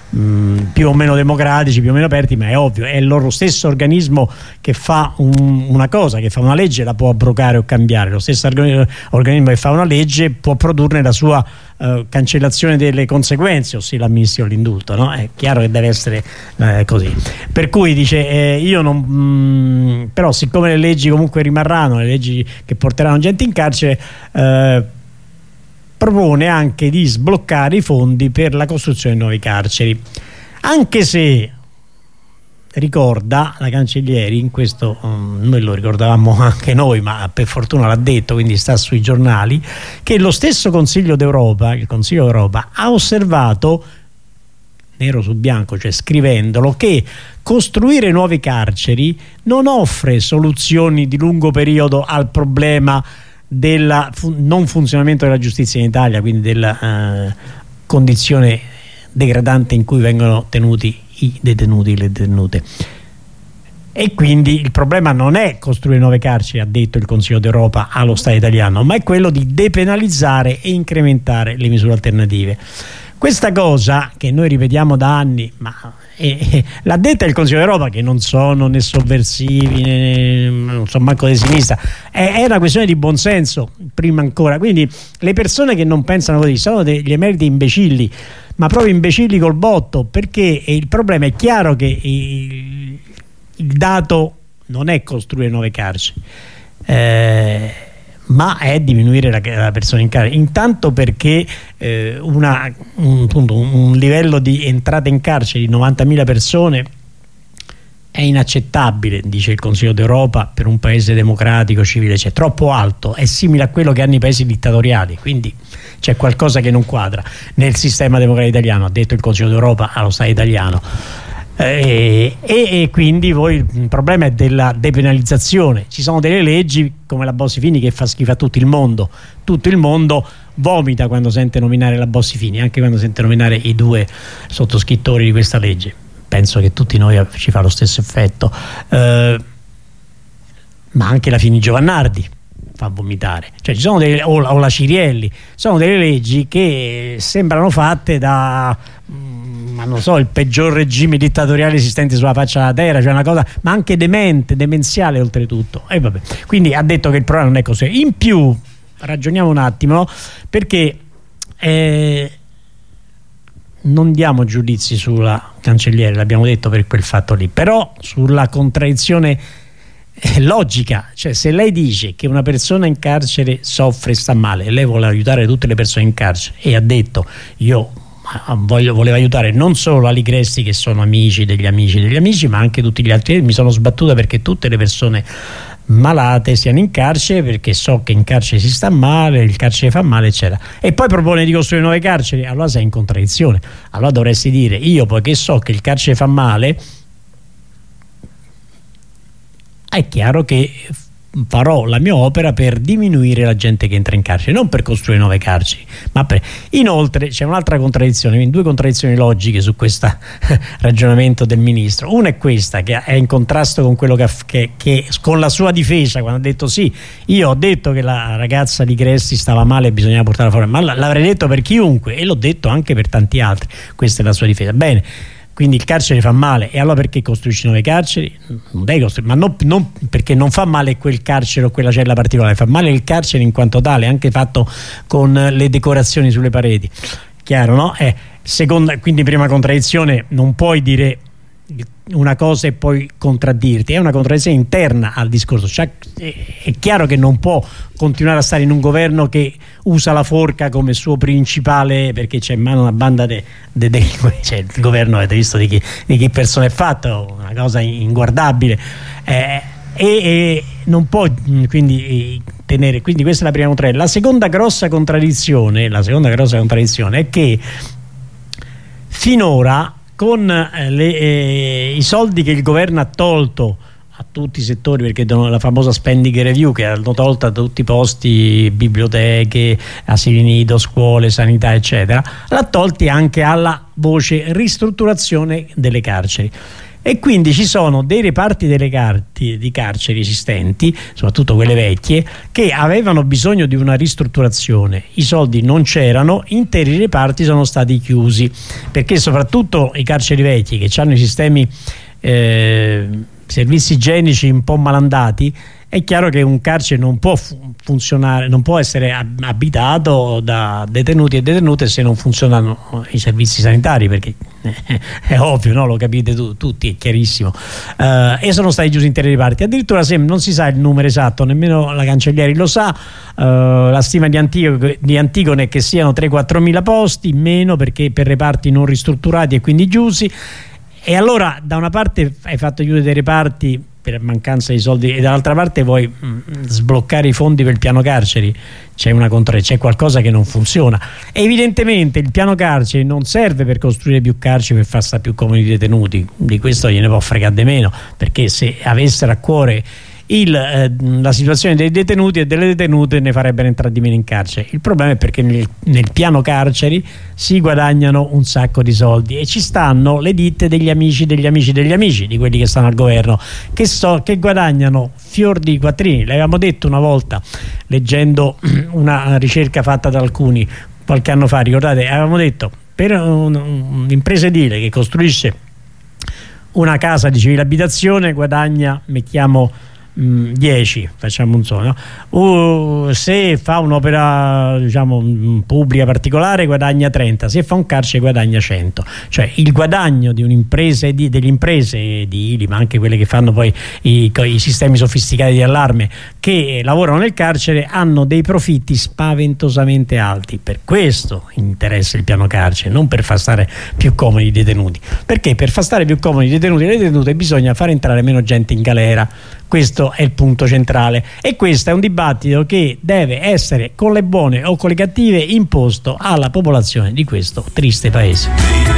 più o meno democratici, più o meno aperti, ma è ovvio, è il loro stesso organismo che fa una cosa, che fa una legge, la può abrogare o cambiare. Lo stesso organismo che fa una legge può produrne la sua cancellazione delle conseguenze, ossia l'amnistia o l'indulto, no? È chiaro che deve essere così. Per cui dice io non però siccome le leggi comunque rimarranno, le leggi che porteranno gente in carcere, propone anche di sbloccare i fondi per la costruzione di nuove carceri, anche se ricorda la Cancellieri, in questo noi lo ricordavamo anche noi, ma per fortuna l'ha detto, quindi sta sui giornali, che lo stesso Consiglio d'Europa, il Consiglio d'Europa, ha osservato nero su bianco, cioè scrivendolo, che costruire nuove carceri non offre soluzioni di lungo periodo al problema del non funzionamento della giustizia in Italia, quindi della condizione degradante in cui vengono tenuti i detenuti e le detenute. E quindi il problema non è costruire nuove carceri, ha detto il Consiglio d'Europa allo Stato italiano, ma è quello di depenalizzare e incrementare le misure alternative. Questa cosa che noi ripetiamo da anni, ma l'ha detta il Consiglio d'Europa, che non sono né sovversivi né non so manco di sinistra, è una questione di buonsenso prima ancora. Quindi le persone che non pensano così sono degli emeriti imbecilli, ma proprio imbecilli col botto, perché il problema è chiaro che il dato non è costruire nuove carceri, ma è diminuire la persona in carcere, intanto perché un livello di entrata in carcere di 90.000 persone è inaccettabile, dice il Consiglio d'Europa, per un paese democratico, civile, cioè troppo alto, è simile a quello che hanno i paesi dittatoriali, quindi c'è qualcosa che non quadra nel sistema democratico italiano, ha detto il Consiglio d'Europa allo Stato italiano. E quindi il problema è della depenalizzazione. Ci sono delle leggi come la Bossi-Fini che fa schifo a tutto il mondo vomita quando sente nominare la Bossi-Fini, anche quando sente nominare i due sottoscrittori di questa legge. Penso che tutti noi ci fa lo stesso effetto, ma anche la Fini-Giovannardi fa vomitare, cioè ci sono o la Cirielli, sono delle leggi che sembrano fatte da ma non so, il peggior regime dittatoriale esistente sulla faccia della terra, cioè una cosa, ma anche demenziale oltretutto. E vabbè, quindi ha detto che il problema non è così. In più ragioniamo un attimo, perché non diamo giudizi sulla Cancellieri, l'abbiamo detto per quel fatto lì, però sulla contraddizione logica, cioè se lei dice che una persona in carcere soffre e sta male e lei vuole aiutare tutte le persone in carcere, e ha detto io volevo aiutare non solo la Ligresti, che sono amici degli amici, ma anche tutti gli altri, mi sono sbattuta perché tutte le persone malate siano in carcere, perché so che in carcere si sta male, il carcere fa male, eccetera, e poi propone di costruire nuove carceri. Allora sei in contraddizione. Allora dovresti dire: io, poiché so che il carcere fa male, è chiaro che farò la mia opera per diminuire la gente che entra in carcere, non per costruire nuove carceri, ma per... Inoltre c'è un'altra contraddizione, quindi due contraddizioni logiche su questo ragionamento del ministro. Una è questa, che è in contrasto con quello che con la sua difesa, quando ha detto sì, io ho detto che la ragazza di Gresti stava male e bisognava portarla fuori, ma l'avrei detto per chiunque, e l'ho detto anche per tanti altri. Questa è la sua difesa. Bene, quindi il carcere fa male, e allora perché costruisci nuove carceri? Non devi costruire, ma non perché non fa male quel carcere o quella cella particolare, fa male il carcere in quanto tale, anche fatto con le decorazioni sulle pareti. Chiaro, no? Seconda, quindi prima contraddizione, non puoi dire una cosa e poi contraddirti, è una contraddizione interna al discorso. Cioè, è chiaro che non può continuare a stare in un governo che usa la forca come suo principale, perché c'è in mano una banda di delinquenti, cioè il governo, avete visto di che persone è fatto, una cosa inguardabile, e non può quindi tenere. Quindi questa è la prima contraddizione. La seconda grossa contraddizione è che finora, con i soldi che il governo ha tolto a tutti i settori, perché la famosa spending review che hanno tolto da tutti i posti, biblioteche, asili nido, scuole, sanità eccetera, l'ha tolti anche alla voce ristrutturazione delle carceri. e quindi ci sono dei reparti di carceri esistenti, soprattutto quelle vecchie, che avevano bisogno di una ristrutturazione. I soldi non c'erano, interi reparti sono stati chiusi, perché soprattutto i carceri vecchi, che hanno i sistemi servizi igienici un po' malandati, è chiaro che un carcere non può funzionare, non può essere abitato da detenuti e detenute se non funzionano i servizi sanitari, perché è ovvio, no? Lo capite tutti, è chiarissimo. E sono stati chiusi interi reparti. Addirittura non si sa il numero esatto, nemmeno la Cancellieri lo sa. La stima di Antigone è che siano 3-4 mila posti, meno, perché per reparti non ristrutturati e quindi chiusi. E allora da una parte hai fatto chiudere dei reparti per mancanza di soldi e dall'altra parte vuoi sbloccare i fondi per il piano carceri, c'è qualcosa che non funziona. Evidentemente il piano carceri non serve per costruire più carceri, per far stare più comodi i detenuti, di questo gliene può fregare di meno, perché se avessero a cuore la situazione dei detenuti e delle detenute ne farebbero entrare di meno in carcere. Il problema è perché nel piano carceri si guadagnano un sacco di soldi e ci stanno le ditte degli amici degli amici degli amici di quelli che stanno al governo, che guadagnano fior di quattrini. L'avevamo detto una volta leggendo una ricerca fatta da alcuni qualche anno fa, ricordate, avevamo detto per un'impresa edile che costruisce una casa di civile abitazione guadagna, mettiamo 10, facciamo un so, no? Se fa un'opera, diciamo, pubblica particolare guadagna 30, se fa un carcere guadagna 100. Cioè il guadagno di un'impresa, delle imprese edili, ma anche quelle che fanno poi i sistemi sofisticati di allarme, che lavorano nel carcere, hanno dei profitti spaventosamente alti. Per questo interessa il piano carcere, non per far stare più comodi i detenuti, perché per far stare più comodi i detenuti e le detenute bisogna far entrare meno gente in galera. Questo è il punto centrale e questo è un dibattito che deve essere, con le buone o con le cattive, imposto alla popolazione di questo triste paese.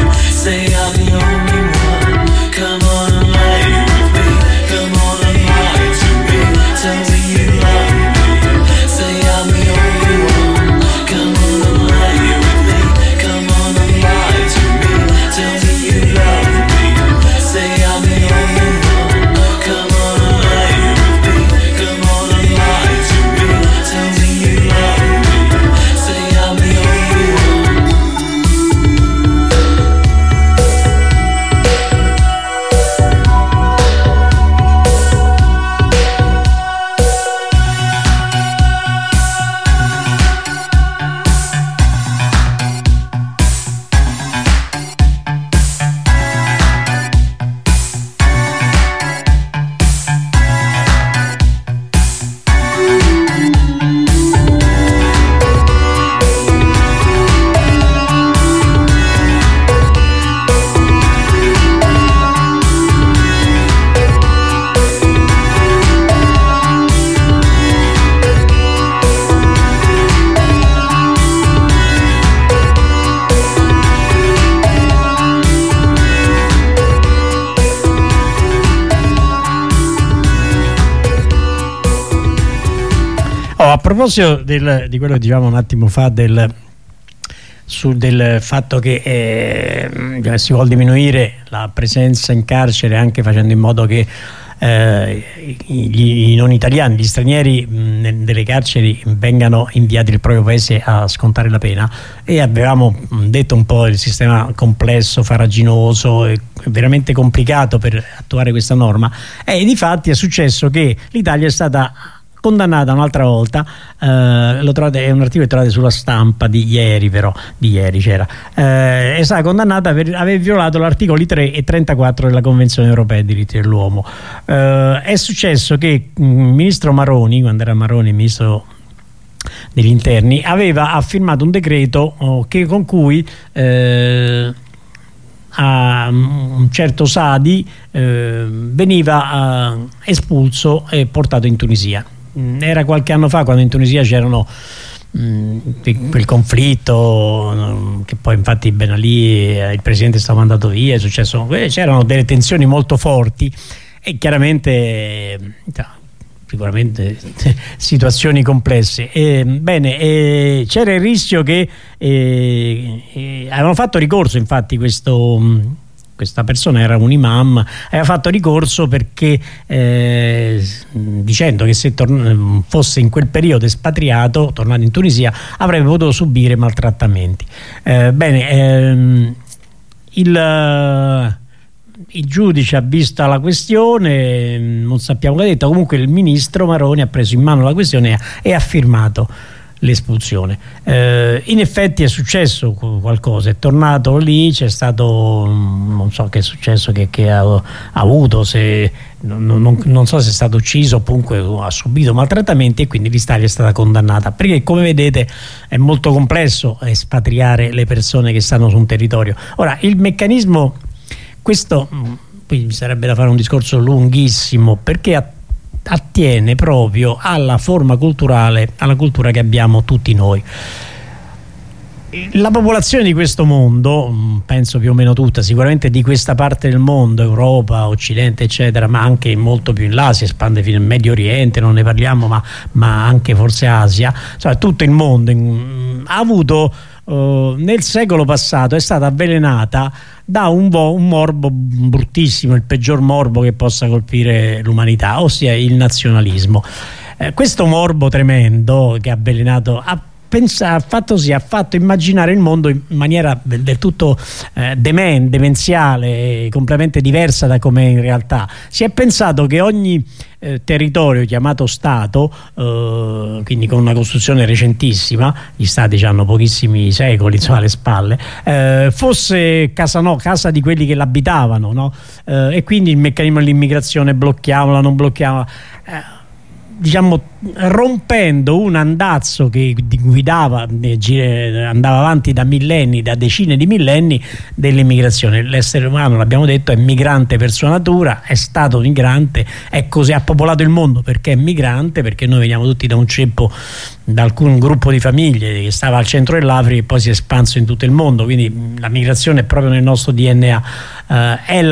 A proposito di quello che dicevamo un attimo fa del fatto che si vuole diminuire la presenza in carcere, anche facendo in modo che i non italiani, gli stranieri nelle carceri vengano inviati nel proprio paese a scontare la pena, e avevamo detto un po' il sistema complesso, farraginoso e veramente complicato per attuare questa norma, e difatti è successo che l'Italia è stata condannata un'altra volta, è un articolo che trovate sulla Stampa di ieri, c'era, è stata condannata per aver violato gli articoli 3 e 34 della Convenzione Europea dei diritti dell'uomo. È successo che il ministro Maroni, quando era Maroni ministro degli interni, ha firmato un decreto con cui a un certo Sadi veniva espulso e portato in Tunisia. Era qualche anno fa, quando in Tunisia c'erano quel conflitto, che poi infatti Ben Ali, il presidente, è stato mandato via, c'erano delle tensioni molto forti e chiaramente sicuramente situazioni complesse. C'era il rischio che avevano fatto ricorso, infatti, questo questa persona era un imam, aveva fatto ricorso perché dicendo che se fosse in quel periodo espatriato, tornato in Tunisia, avrebbe potuto subire maltrattamenti. Il giudice ha visto la questione, non sappiamo cosa ha detto, comunque il ministro Maroni ha preso in mano la questione e ha firmato l'espulsione. In effetti è successo qualcosa, è tornato lì, c'è stato, non so che è successo, che ha avuto, non so se è stato ucciso o comunque ha subito maltrattamenti, e quindi l'Italia è stata condannata, perché come vedete è molto complesso espatriare le persone che stanno su un territorio. Ora, il meccanismo, questo qui mi sarebbe da fare un discorso lunghissimo, perché attiene proprio alla forma culturale, alla cultura che abbiamo tutti noi. La popolazione di questo mondo, penso più o meno tutta, sicuramente di questa parte del mondo, Europa, Occidente eccetera, ma anche molto più in là, si espande fino al Medio Oriente, non ne parliamo, ma anche forse Asia, cioè tutto il mondo ha avuto nel secolo passato, è stata avvelenata da un morbo bruttissimo, il peggior morbo che possa colpire l'umanità, ossia il nazionalismo. Questo morbo tremendo che ha avvelenato ha fatto immaginare il mondo in maniera del tutto demenziale, completamente diversa da come in realtà. Si è pensato che ogni territorio chiamato Stato, quindi con una costruzione recentissima, gli Stati hanno pochissimi secoli alle spalle, fosse casa di quelli che l'abitavano, no? E quindi il meccanismo dell'immigrazione bloccava, non bloccava, diciamo, rompendo un andazzo che guidava, andava avanti da millenni, da decine di millenni, dell'immigrazione. L'essere umano, l'abbiamo detto, è migrante per sua natura, è stato migrante, è così, ha popolato il mondo perché è migrante, perché noi veniamo tutti da un ceppo, da alcun gruppo di famiglie che stava al centro dell'Africa e poi si è espanso in tutto il mondo, quindi la migrazione è proprio nel nostro DNA, è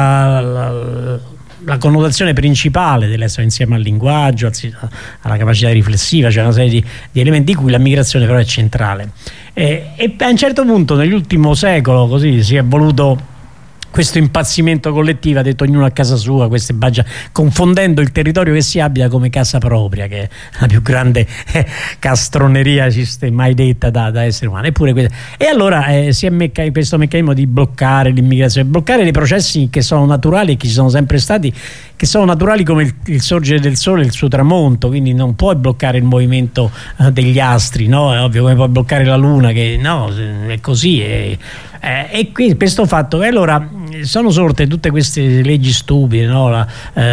la connotazione principale dell'essere insieme al linguaggio, alla capacità riflessiva, c'è una serie di elementi di cui la migrazione però è centrale, e a un certo punto nell'ultimo secolo così si è voluto questo impazzimento collettivo, ha detto ognuno a casa sua, confondendo il territorio che si abita come casa propria, che è la più grande castroneria mai detta da essere umano. E allora si è questo meccanismo di bloccare l'immigrazione, bloccare dei processi che sono naturali e che ci sono sempre stati, che sono naturali come il sorgere del sole e il suo tramonto, quindi non puoi bloccare il movimento degli astri, no? È ovvio, come puoi bloccare la luna, che no, è così. E qui questo fatto, e allora sono sorte tutte queste leggi stupide, no?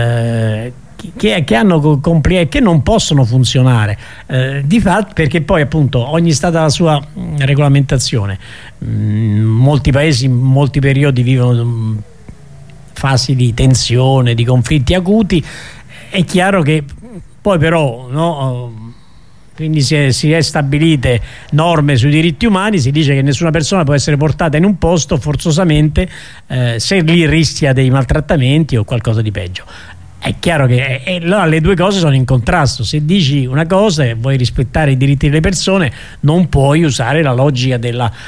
Che non possono funzionare di fatto, perché poi appunto ogni Stato ha la sua regolamentazione. Molti paesi in molti periodi vivono fasi di tensione, di conflitti acuti. È chiaro che poi però, no, quindi si è stabilite norme sui diritti umani, si dice che nessuna persona può essere portata in un posto forzosamente se lì rischia dei maltrattamenti o qualcosa di peggio. È chiaro che le due cose sono in contrasto. Se dici una cosa e vuoi rispettare i diritti delle persone, non puoi usare la logica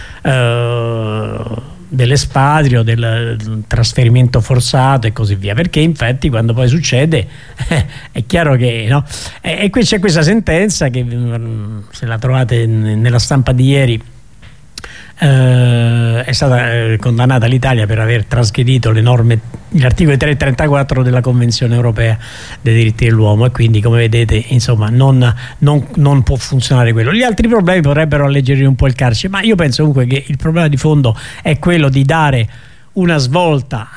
dell'espatrio, del trasferimento forzato e così via, perché infatti quando poi succede è chiaro che no. E qui c'è questa sentenza che, se la trovate nella stampa di ieri, è stata condannata l'Italia per aver trasgredito le norme, gli articoli 3 e 34 della Convenzione Europea dei diritti dell'uomo, e quindi come vedete insomma non può funzionare quello. Gli altri problemi potrebbero alleggerire un po' il carcere, ma io penso comunque che il problema di fondo è quello di dare una svolta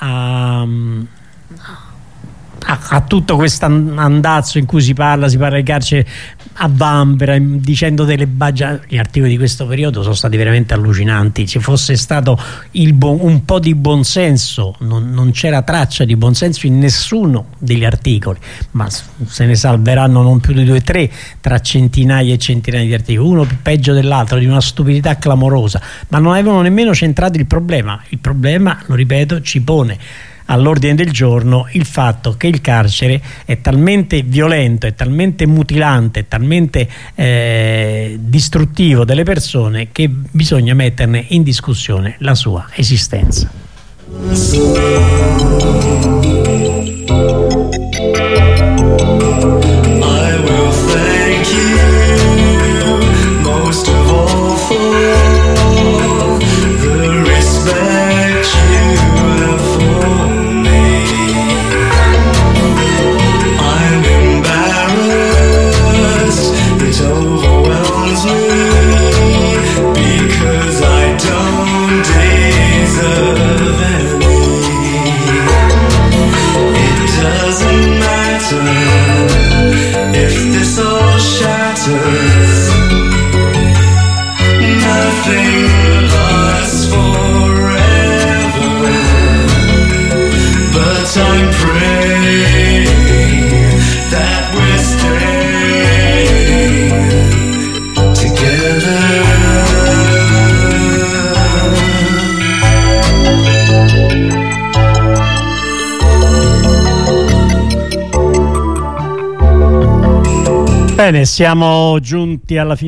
a tutto questo andazzo in cui si parla di carcere a vanvera, dicendo delle baggiate. Gli articoli di questo periodo sono stati veramente allucinanti. Ci fosse stato un po' di buonsenso, non c'era traccia di buonsenso in nessuno degli articoli, ma se ne salveranno non più di 2 o 3 tra centinaia e centinaia di articoli, uno più peggio dell'altro, di una stupidità clamorosa, ma non avevano nemmeno centrato il problema. Il problema, lo ripeto, ci pone all'ordine del giorno il fatto che il carcere è talmente violento, è talmente mutilante, è talmente distruttivo delle persone che bisogna metterne in discussione la sua esistenza. Bene, siamo giunti alla fine